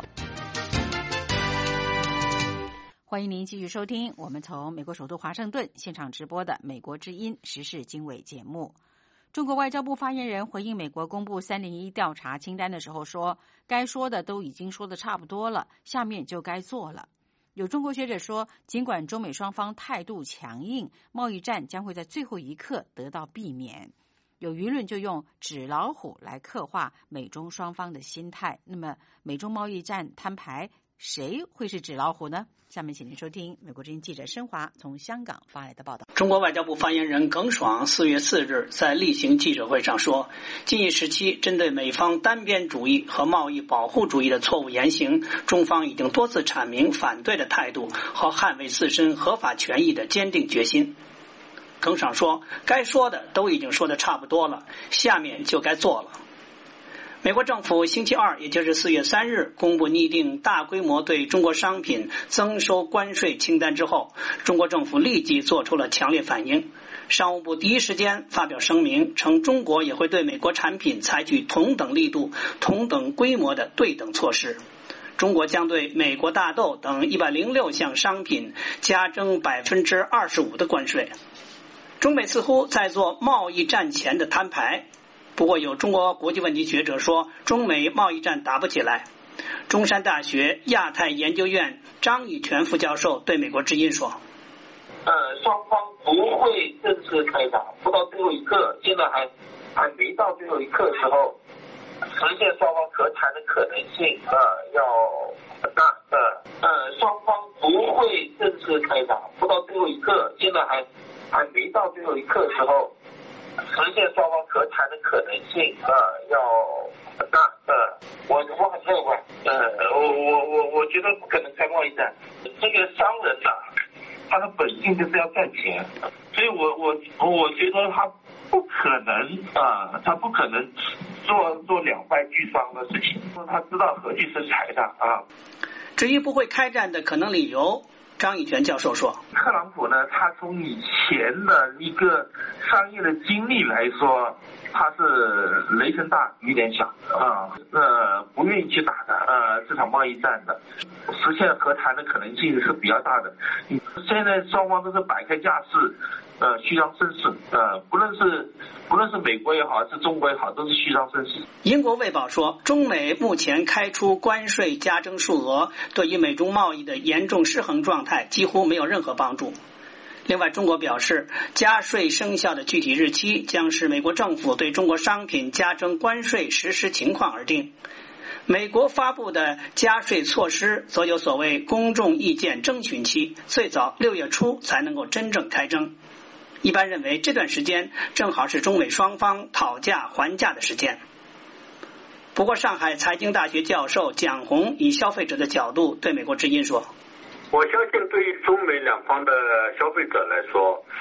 欢迎您继续收听我们从美国首都华盛顿现场直播的美国之音时事经纬节目。中国外交部发言人回应美国公布三零一调查清单的时候说，该说的都已经说的差不多了，下面就该做了。有中国学者说，尽管中美双方态度强硬，贸易战将会在最后一刻得到避免。有舆论就用纸老虎来刻画美中双方的心态。那么，美中贸易战摊牌，谁会是纸老虎呢？下面请您收听美国之音记者申华从香港发来的报道。 中国外交部发言人耿爽四月四日在例行记者会上说，近一时期针对美方单边主义和贸易保护主义的错误言行，中方已经多次阐明反对的态度和捍卫自身合法权益的坚定决心。耿爽说，该说的都已经说的差不多了，下面就该做了。美国政府星期二，也就是四月三日，公布拟定大规模对中国商品增收关税清单之后，中国政府立即做出了强烈反应。商务部第一时间发表声明，称中国也会对美国产品采取同等力度、同等规模的对等措施。中国将对美国大豆等一百零六项商品加征百分之二十五的关税。中美似乎在做贸易战前的摊牌。不过有中国国际问题学者说，中美贸易战打不起来。中山大学亚太研究院张以全副教授对美国之音说， 呃，双方不会正式开打，不到最后一刻，现在还还没到最后一刻的时候，实现双方和谈的可能性啊、呃、要很大。呃呃，双方不会正式开打，不到最后一刻，现在还还没到最后一刻的时候，实现双方和谈的可能性啊、呃、要很大。呃，我我很乐观。呃，我我我我觉得不可能开贸易战。这个商人呐、啊，他的本性就是要赚钱，所以我我我觉得他不可能啊、呃，他不可能做做两败俱伤的事情。他知道何其是财的啊。 至于不会开战的可能理由，张以全教授说， 特朗普呢，他从以前的一个商业的经历来说，他是雷声大雨点小啊，呃，不愿意去打的呃这场贸易战的，实现和谈的可能性是比较大的。现在双方都是摆开架势，呃，虚张声势，呃，不论是不论是美国也好，还是中国也好，都是虚张声势。 英国卫报说，中美目前开出关税加征数额，对于美中贸易的严重失衡状态几乎没有任何帮助。另外，中国表示，加税生效的具体日期将视美国政府对中国商品加征关税实施情况而定。美国发布的加税措施则有所谓公众意见征询期，最早六月初才能够真正开征。一般认为，这段时间正好是中美双方讨价还价的时间。不过，上海财经大学教授蒋红以消费者的角度对美国之音说， 我相信对于中美两方的消费者来说，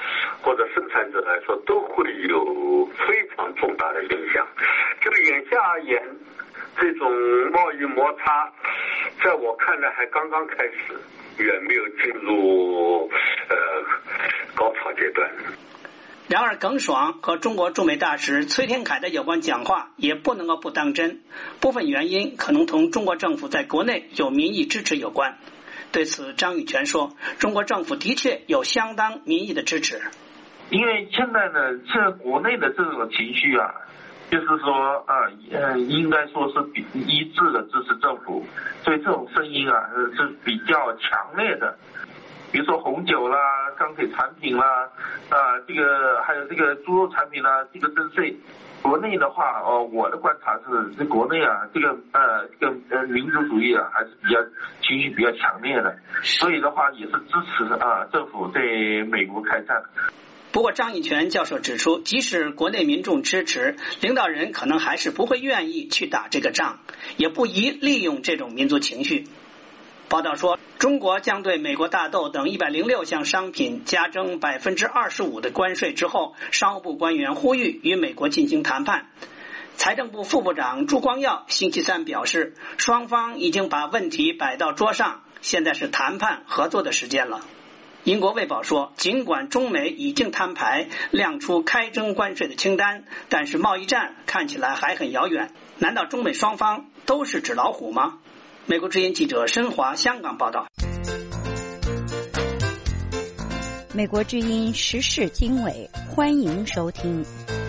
或者生产者来说，都会有非常重大的影响。这个眼下而言，这种贸易摩擦，在我看来还刚刚开始，远没有进入呃高潮阶段。 然而，耿爽和中国驻美大使崔天凯的有关讲话也不能够不当真，部分原因可能同中国政府在国内有民意支持有关。对此，张宇全说，中国政府的确有相当民意的支持。 因为现在呢，这国内的这种情绪啊，就是说啊，呃，应该说是比一致的支持政府，所以这种声音啊是比较强烈的。比如说红酒啦、钢铁产品啦，啊，这个还有这个猪肉产品啦，这个征税。国内的话，哦，我的观察是，这国内啊，这个呃，这个呃民族主义啊，还是比较情绪比较强烈的，所以的话也是支持啊政府对美国开战。 不过，张以全教授指出，即使国内民众支持，领导人可能还是不会愿意去打这个仗，也不宜利用这种民族情绪。报道说，中国将对美国大豆等一百零六项商品加征百分之二十五的关税之后，商务部官员呼吁与美国进行谈判。财政部副部长朱光耀星期三表示，双方已经把问题摆到桌上，现在是谈判合作的时间了。英国卫报说，尽管中美已经摊牌，亮出开征关税的清单，但是贸易战看起来还很遥远。难道中美双方都是纸老虎吗？美国之音记者申华香港报道。 美国之音时事经纬，欢迎收听。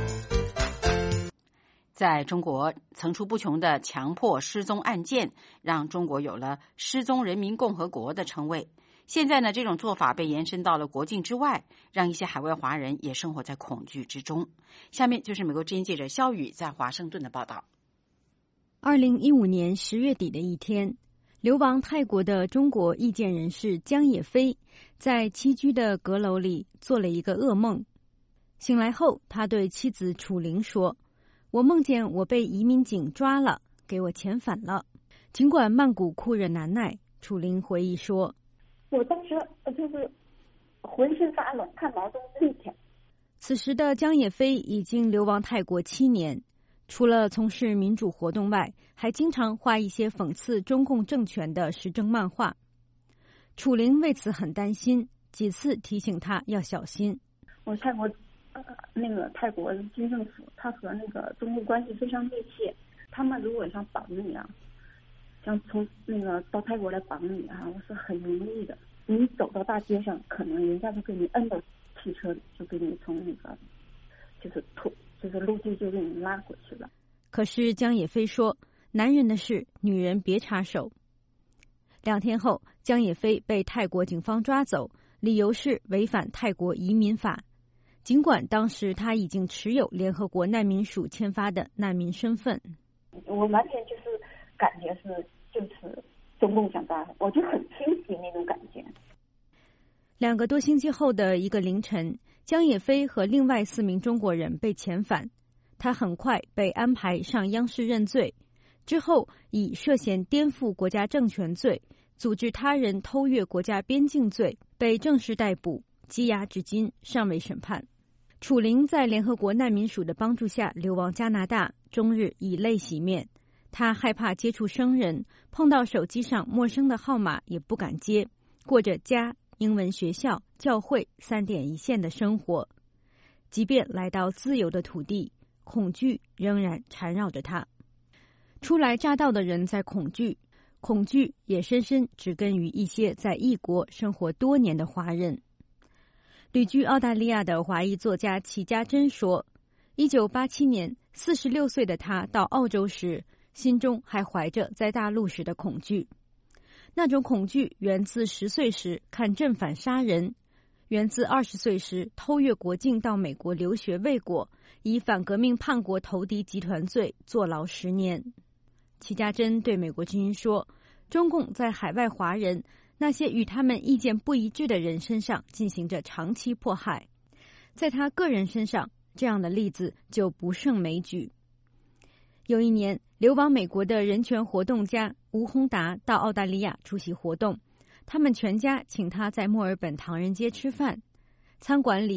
在中国层出不穷的强迫失踪案件，让中国有了失踪人民共和国的称谓。现在呢，这种做法被延伸到了国境之外，让一些海外华人也生活在恐惧之中。下面就是美国之音记者肖宇在华盛顿的报道。 二零一五年十月底的一天，流亡泰国的中国意见人士江野飞在栖居的阁楼里做了一个噩梦。醒来后，他对妻子楚玲说：“我梦见我被移民警抓了，给我遣返了。”尽管曼谷酷热难耐，楚玲回忆说：“ 我当时就是浑身发冷，汗毛都立起来。” 此时的江野飞已经流亡泰国七年。除了从事民主活动外，还经常画一些讽刺中共政权的时政漫画。楚玲为此很担心，几次提醒他要小心。 我泰国，呃，那个泰国军政府，他和那个中共关系非常密切。他们如果想绑你啊，想从那个到泰国来绑你啊，是很容易的。你走到大街上，可能人家就给你摁到汽车里，就给你从那个就是拖。就是陆地就给你拉回去了。 可是江野飞说，男人的事，女人别插手。两天后，江野飞被泰国警方抓走，理由是违反泰国移民法。尽管当时他已经持有联合国难民署签发的难民身份， 我完全就是感觉是就是中共想抓，我就很清晰那种感觉。 两个多星期后的一个凌晨，江野飞和另外四名中国人被遣返，他很快被安排上央视认罪，之后以涉嫌颠覆国家政权罪、组织他人偷越国家边境罪被正式逮捕，羁押至今，尚未审判。楚玲在联合国难民署的帮助下流亡加拿大，终日以泪洗面。他害怕接触生人，碰到手机上陌生的号码也不敢接，过着家、英文学校、教会三点一线的生活。即便来到自由的土地，恐惧仍然缠绕着他。初来乍到的人在恐惧，恐惧也深深植根于一些在异国生活多年的华人。旅居澳大利亚的华裔作家齐家珍说，一九八七年四十六岁的他到澳洲时，心中还怀着在大陆时的恐惧。那种恐惧源自十岁时看正反杀人，源自二十岁时偷越国境到美国留学未果，以反革命叛国投敌集团罪坐牢十年。齐家珍对美国之音说，中共在海外华人，那些与他们意见不一致的人身上进行着长期迫害，在他个人身上，这样的例子就不胜枚举。有一年，流亡美国的人权活动家吴宏达到澳大利亚出席活动，他们全家请他在墨尔本唐人街吃饭。餐馆里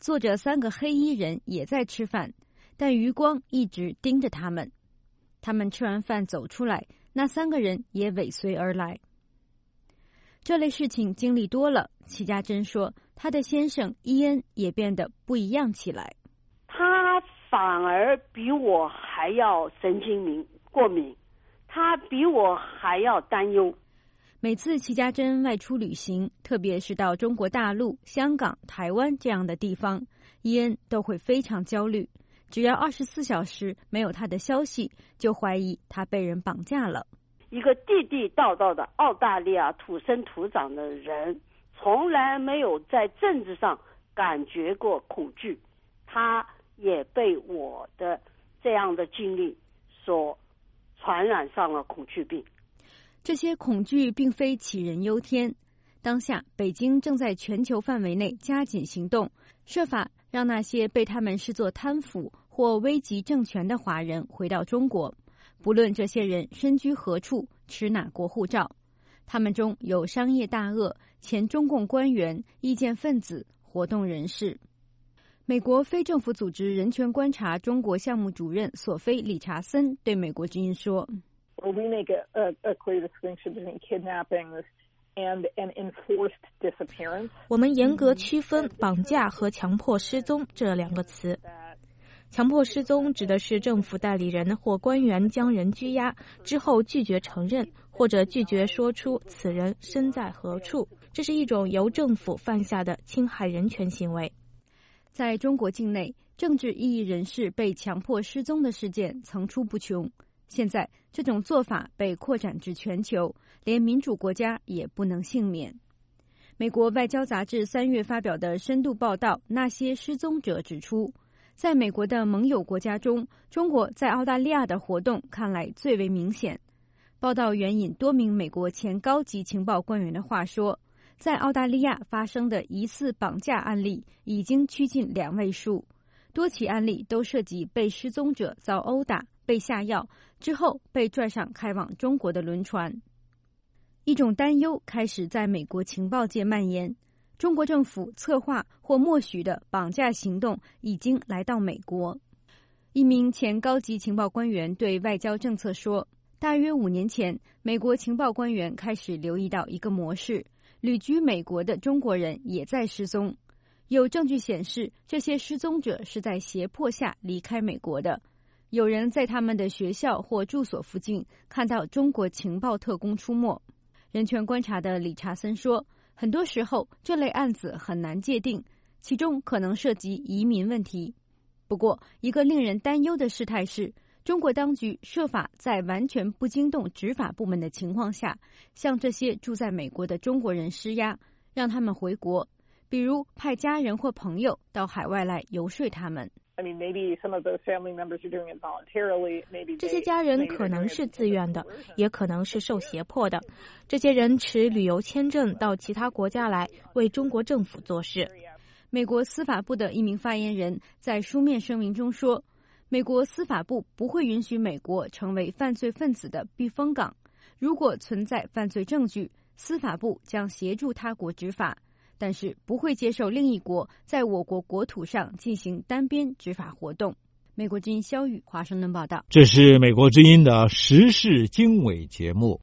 坐着三个黑衣人也在吃饭，但余光一直盯着他们。他们吃完饭走出来，那三个人也尾随而来。这类事情经历多了，齐家珍说，他的先生伊恩也变得不一样起来。 他反而比我还要神经敏过敏，他比我还要担忧。 每次齐家珍外出旅行，特别是到中国大陆、香港、台湾这样的地方，伊恩都会非常焦虑。只要二十四小时没有他的消息，就怀疑他被人绑架了。 一个地地道道的澳大利亚土生土长的人，从来没有在政治上感觉过恐惧，他也被我的这样的经历所传染上了恐惧病。 这些恐惧并非杞人忧天，当下北京正在全球范围内加紧行动，设法让那些被他们视作贪腐或危及政权的华人回到中国，不论这些人身居何处，持哪国护照。他们中有商业大鳄、前中共官员、意见分子、活动人士。美国非政府组织人权观察中国项目主任索菲·理查森对美国之音说， We make a, a, a clear distinction between kidnappings and an enforced disappearance. 我们严格区分绑架和强迫失踪这两个词。强迫失踪指的是政府代理人或官员将人拘押之后拒绝承认或者拒绝说出此人身在何处，这是一种由政府犯下的侵害人权行为。 在中国境内，政治异议人士被强迫失踪的事件层出不穷。现在这种做法被扩展至全球，连民主国家也不能幸免。美国外交杂志三月发表的深度报道《那些失踪者》指出，在美国的盟友国家中，中国在澳大利亚的活动看来最为明显。报道援引多名美国前高级情报官员的话说，在澳大利亚发生的疑似绑架案例已经趋近两位数，多起案例都涉及被失踪者遭殴打、被下药之后被拽上开往中国的轮船。一种担忧开始在美国情报界蔓延，中国政府策划或默许的绑架行动已经来到美国。一名前高级情报官员对外交政策说，大约五年前，美国情报官员开始留意到一个模式，旅居美国的中国人也在失踪。有证据显示，这些失踪者是在胁迫下离开美国的。有人在他们的学校或住所附近看到中国情报特工出没。人权观察的理查森说，很多时候这类案子很难界定，其中可能涉及移民问题。不过，一个令人担忧的事态是，中国当局设法在完全不惊动执法部门的情况下，向这些住在美国的中国人施压，让他们回国，比如派家人或朋友到海外来游说他们。 I mean, maybe some of those family members are doing it voluntarily. Maybe 这些家人可能是自愿的，也可能是受胁迫的。这些人持旅游签证到其他国家来为中国政府做事。 美国司法部的一名发言人在书面声明中说，美国司法部不会允许美国成为犯罪分子的避风港。如果存在犯罪证据，司法部将协助他国执法，但是不会接受另一国在我国国土上进行单边执法活动。美国之音肖宇华盛顿报道。 这是美国之音的时事经纬节目。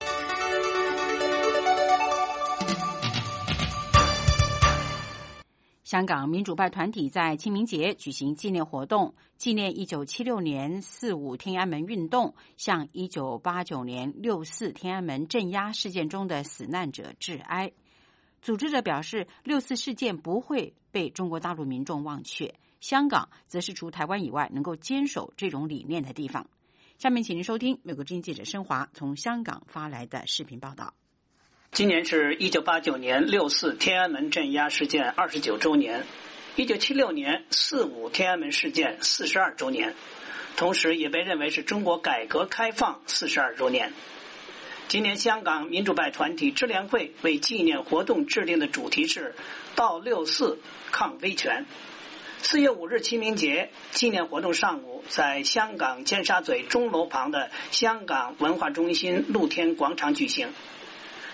香港民主派团体在清明节举行纪念活动，纪念一九七六年四五天安门运动，向一九八九年六四天安门镇压事件中的死难者致哀。组织者表示，六四事件不会被中国大陆民众忘却，香港则是除台湾以外能够坚守这种理念的地方。下面请您收听美国之音记者申华从香港发来的视频报道。 今年是一九八九年六四天安门镇压事件二十九周年，一九七六年四五天安门事件四十二周年，同时也被认为是中国改革开放四十二周年。今年香港民主派团体支联会为纪念活动制定的主题是到六四抗威权。四月五日清明节纪念活动上午在香港尖沙咀钟楼旁的香港文化中心露天广场举行。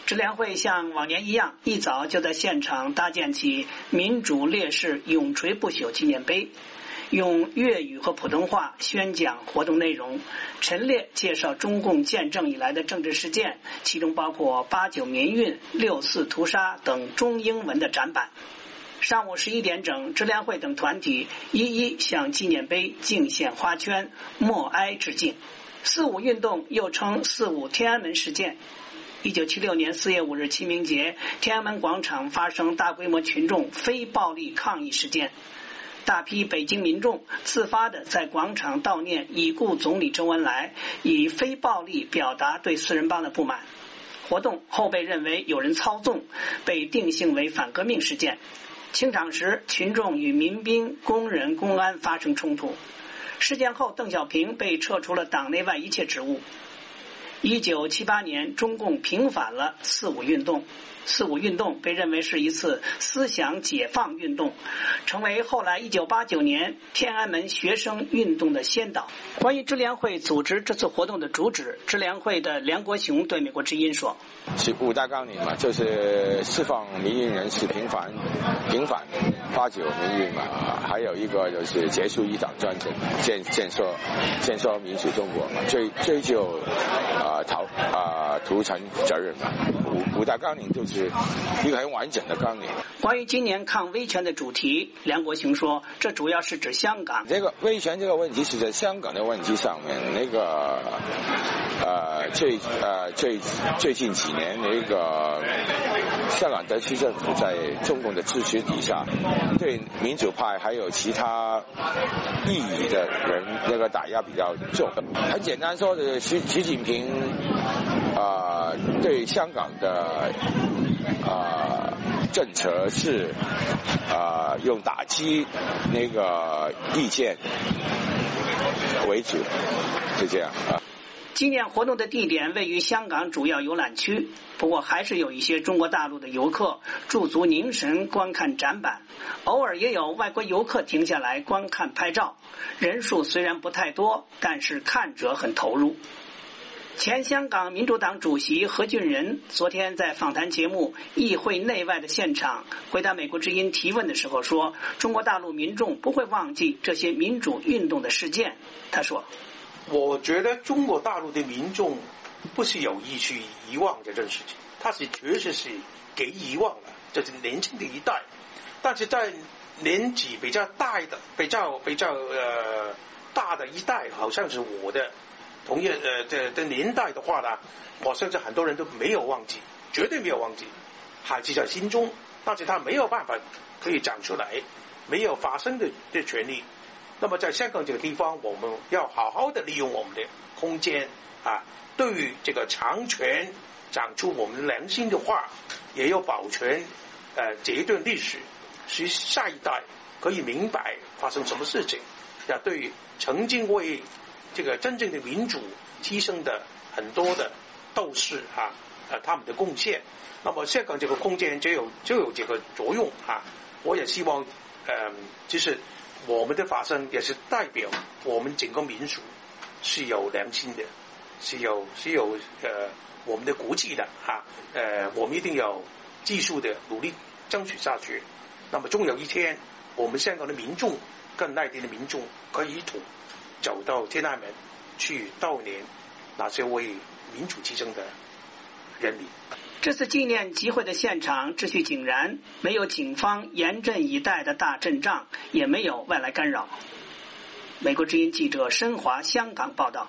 支联会像往年一样，一早就在现场搭建起民主烈士永垂不朽纪念碑，用粤语和普通话宣讲活动内容，陈列介绍中共建政以来的政治事件，其中包括八九民运、六四屠杀等中英文的展板。上午十一点整，支联会等团体一一向纪念碑敬献花圈，默哀致敬。四五运动又称四五天安门事件。一九七六年四月五日清明节，天安门广场发生大规模群众非暴力抗议事件，大批北京民众自发地在广场悼念已故总理周恩来，以非暴力表达对四人帮的不满。活动后被认为有人操纵，被定性为反革命事件。清场时，群众与民兵、工人、公安发生冲突。事件后，邓小平被撤除了党内外一切职务。一九七八年，中共平反了四五运动。四五运动被认为是一次思想解放运动，成为后来一九八九年天安门学生运动的先导。关于支联会组织这次活动的主旨，支联会的梁国雄对美国之音说：“ 是五大纲领嘛，就是释放民运人士平反平反八九民运嘛，还有一个就是结束一党专政，建建设建设民主中国嘛，追追究啊逃啊屠城责任嘛。五五大纲领就是一个很完整的纲领。” 关于今年抗威权的主题，梁国雄说，这主要是指香港。 这个威权这个问题是在香港的问题上面，那个呃最呃最最近几年那个香港特区政府在中共的支持底下，对民主派还有其他异议的人那个打压比较重。很简单说的，习习近平啊、呃、对香港的啊、呃、政策是啊、呃、用打击那个意见为主，是这样啊。 纪念活动的地点位于香港主要游览区，不过还是有一些中国大陆的游客驻足凝神观看展板，偶尔也有外国游客停下来观看拍照，人数虽然不太多，但是看者很投入。前香港民主党主席何俊仁昨天在访谈节目《议会内外》的现场回答美国之音提问的时候说，中国大陆民众不会忘记这些民主运动的事件。他说， 我觉得中国大陆的民众不是有意去遗忘这件事情，他是确实是给遗忘了，这是年轻的一代。但是在年纪比较大的、比较比较呃大的一代，好像是我的同业呃的的年代的话呢，我相信很多人都没有忘记，绝对没有忘记，还是在心中，但是他没有办法可以讲出来，没有发生的的权利。那么在香港这个地方，我们要好好的利用我们的空间啊，对于这个长权讲出我们良心的话，也要保全呃这一段历史，使下一代可以明白发生什么事情，要对于曾经为这个真正的民主牺牲的很多的斗士啊，呃他们的贡献。那么香港这个空间就有就有这个作用啊，我也希望呃就是我们的发声也是代表我们整个民族是有良心的，是有是有呃我们的骨气的哈、啊，呃我们一定要继续的努力争取下去。那么终有一天，我们香港的民众跟内地的民众可以一同走到天安门去悼念那些为民主牺牲的人民。 这次纪念集会的现场秩序井然，没有警方严阵以待的大阵仗，也没有外来干扰。美国之音记者申华香港报道。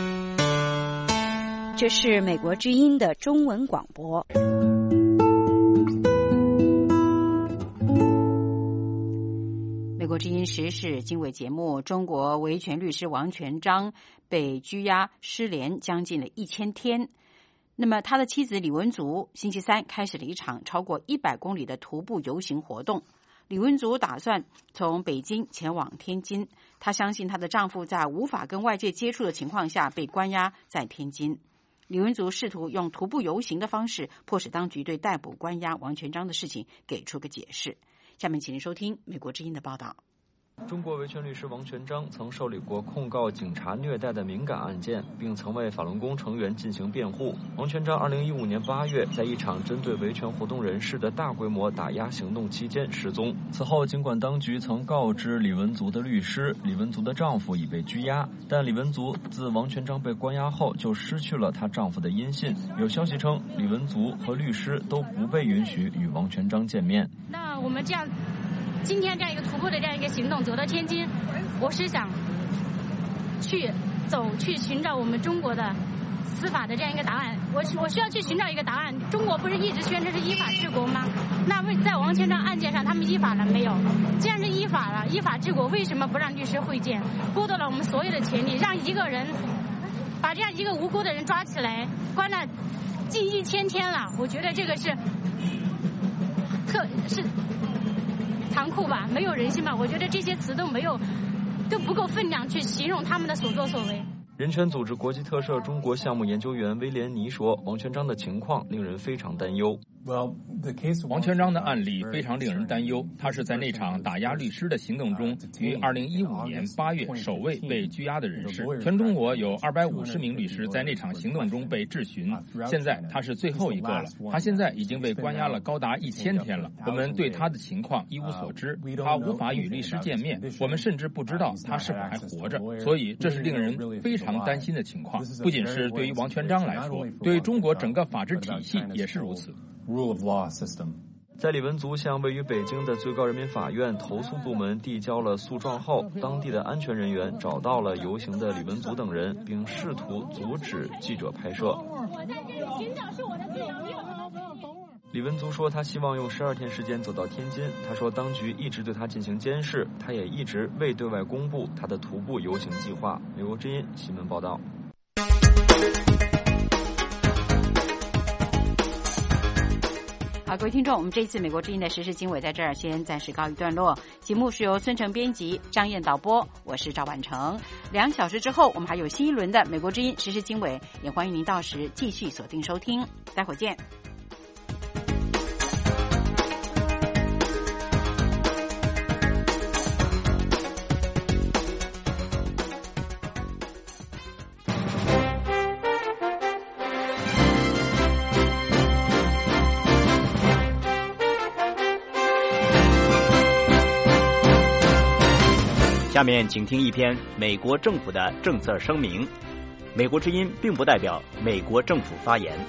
这是美国之音的中文广播。 美国之音时事经纬节目，中国维权律师王全璋被拘押失联将近了一千天。那么他的妻子李文足星期三开始了一场超过一百公里的徒步游行活动。李文足打算从北京前往天津，她相信她的丈夫在无法跟外界接触的情况下被关押在天津。李文足试图用徒步游行的方式迫使当局对逮捕关押王全璋的事情给出个解释。下面请您收听美国之音的报道。 中国维权律师王全璋曾受理过控告警察虐待的敏感案件，并曾为法轮功成员进行辩护。王全璋二零一五年八月在一场针对维权活动人士的大规模打压行动期间失踪。此后，尽管当局曾告知李文足的律师，李文足的丈夫已被拘押，但李文足自王全璋被关押后就失去了她丈夫的音信。有消息称，李文足和律师都不被允许与王全璋见面。 那我们这样。今天这样一个徒步的这样一个行动走到天津，我是想去走去寻找我们中国的司法的这样一个答案。我我需要去寻找一个答案。中国不是一直宣称是依法治国吗？那为在王全璋案件上他们依法了没有？既然是依法了，依法治国，为什么不让律师会见？剥夺了我们所有的权利，让一个人把这样一个无辜的人抓起来关了近一千天了。我觉得这个是特是。残酷吧，没有人性吧？我觉得这些词都没有，都不够分量去形容他们的所作所为。 人权组织国际特赦中国项目研究员威廉尼说，王全璋的情况令人非常担忧。 王全璋的案例非常令人担忧，他是在那场打压律师的行动中，于二零一五年八月首位被拘押的人士。全中国有二百五十名律师在那场行动中被质询，现在他是最后一个了。他现在已经被关押了高达一千天了，我们对他的情况一无所知，他无法与律师见面，我们甚至不知道他是否还活着。所以这是令人非常担心的情况，不仅是对于王全璋来说，对于中国整个法治体系也是如此。 Rule of law system。在李文足向位于北京的最高人民法院投诉部门递交了诉状后，当地的安全人员找到了游行的李文足等人，并试图阻止记者拍摄。 我在这里寻找是我的自由。 李文足说，他希望用十二天时间走到天津。他说，当局一直对他进行监视，他也一直未对外公布他的徒步游行计划。美国之音新闻报道。 好，各位听众，我们这一次美国之音的时事经纬在这儿先暂时告一段落。节目是由孙成编辑，张燕导播，我是赵婉成。两小时之后，我们还有新一轮的美国之音时事经纬，也欢迎您到时继续锁定收听。待会儿见。 下面请听一篇美国政府的政策声明。美国之音并不代表美国政府发言。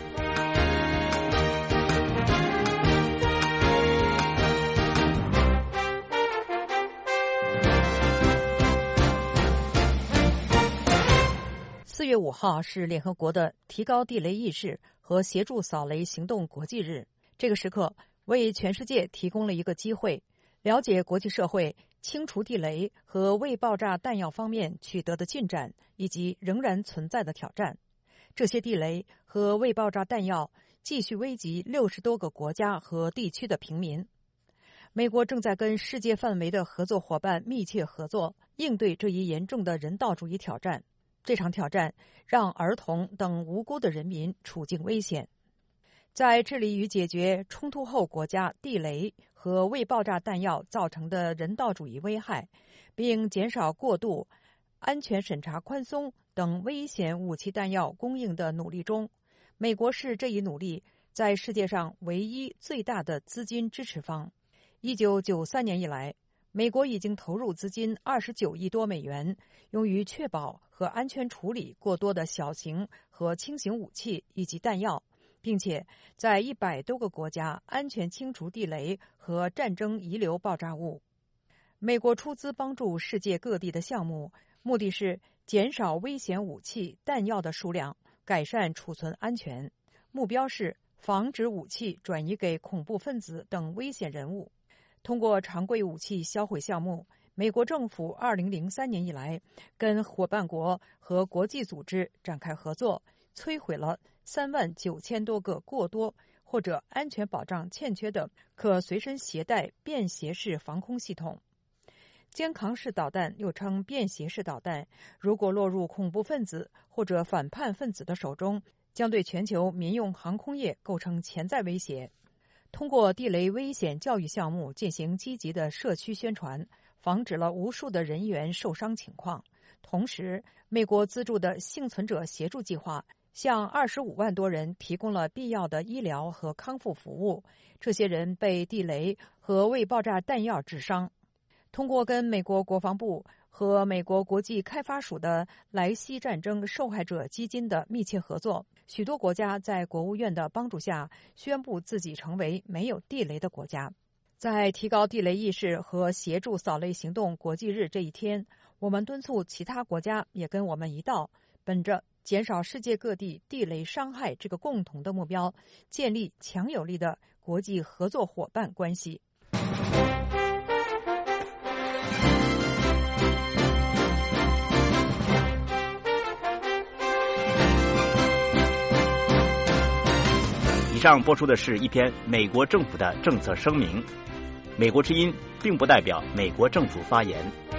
四月五号是联合国的提高地雷意识和协助扫雷行动国际日。这个时刻为全世界提供了一个机会，了解国际社会清除地雷和未爆炸弹药方面取得的进展，以及仍然存在的挑战。这些地雷和未爆炸弹药继续危及六十多个国家和地区的平民。美国正在跟世界范围的合作伙伴密切合作，应对这一严重的人道主义挑战。这场挑战让儿童等无辜的人民处境危险。在治理与解决冲突后国家地雷和未爆炸弹药造成的人道主义危害，并减少过度、安全审查宽松等危险武器弹药供应的努力中，美国是这一努力在世界上唯一最大的资金支持方。一九九三年以来，美国已经投入资金二十九亿多美元，用于确保和安全处理过多的小型和轻型武器以及弹药，并且在一百多个国家安全清除地雷和战争遗留爆炸物。美国出资帮助世界各地的项目，目的是减少危险武器弹药的数量，改善储存安全，目标是防止武器转移给恐怖分子等危险人物。通过常规武器销毁项目，美国政府二零零三年以来跟伙伴国和国际组织展开合作，摧毁了三万九千多个过多或者安全保障欠缺的可随身携带便携式防空系统。肩扛式导弹又称便携式导弹，如果落入恐怖分子或者反叛分子的手中，将对全球民用航空业构成潜在威胁。通过地雷危险教育项目进行积极的社区宣传， 防止了无数的人员受伤情况。同时，美国资助的幸存者协助计划向二十五万多人提供了必要的医疗和康复服务。这些人被地雷和未爆炸弹药致伤。通过跟美国国防部和美国国际开发署的莱西战争受害者基金的密切合作，许多国家在国务院的帮助下宣布自己成为没有地雷的国家。在提高地雷意识和协助扫雷行动国际日这一天，我们敦促其他国家也跟我们一道，本着减少世界各地地雷伤害这个共同的目标，建立强有力的国际合作伙伴关系。 以上播出的是一篇美国政府的政策声明。美国之音并不代表美国政府发言。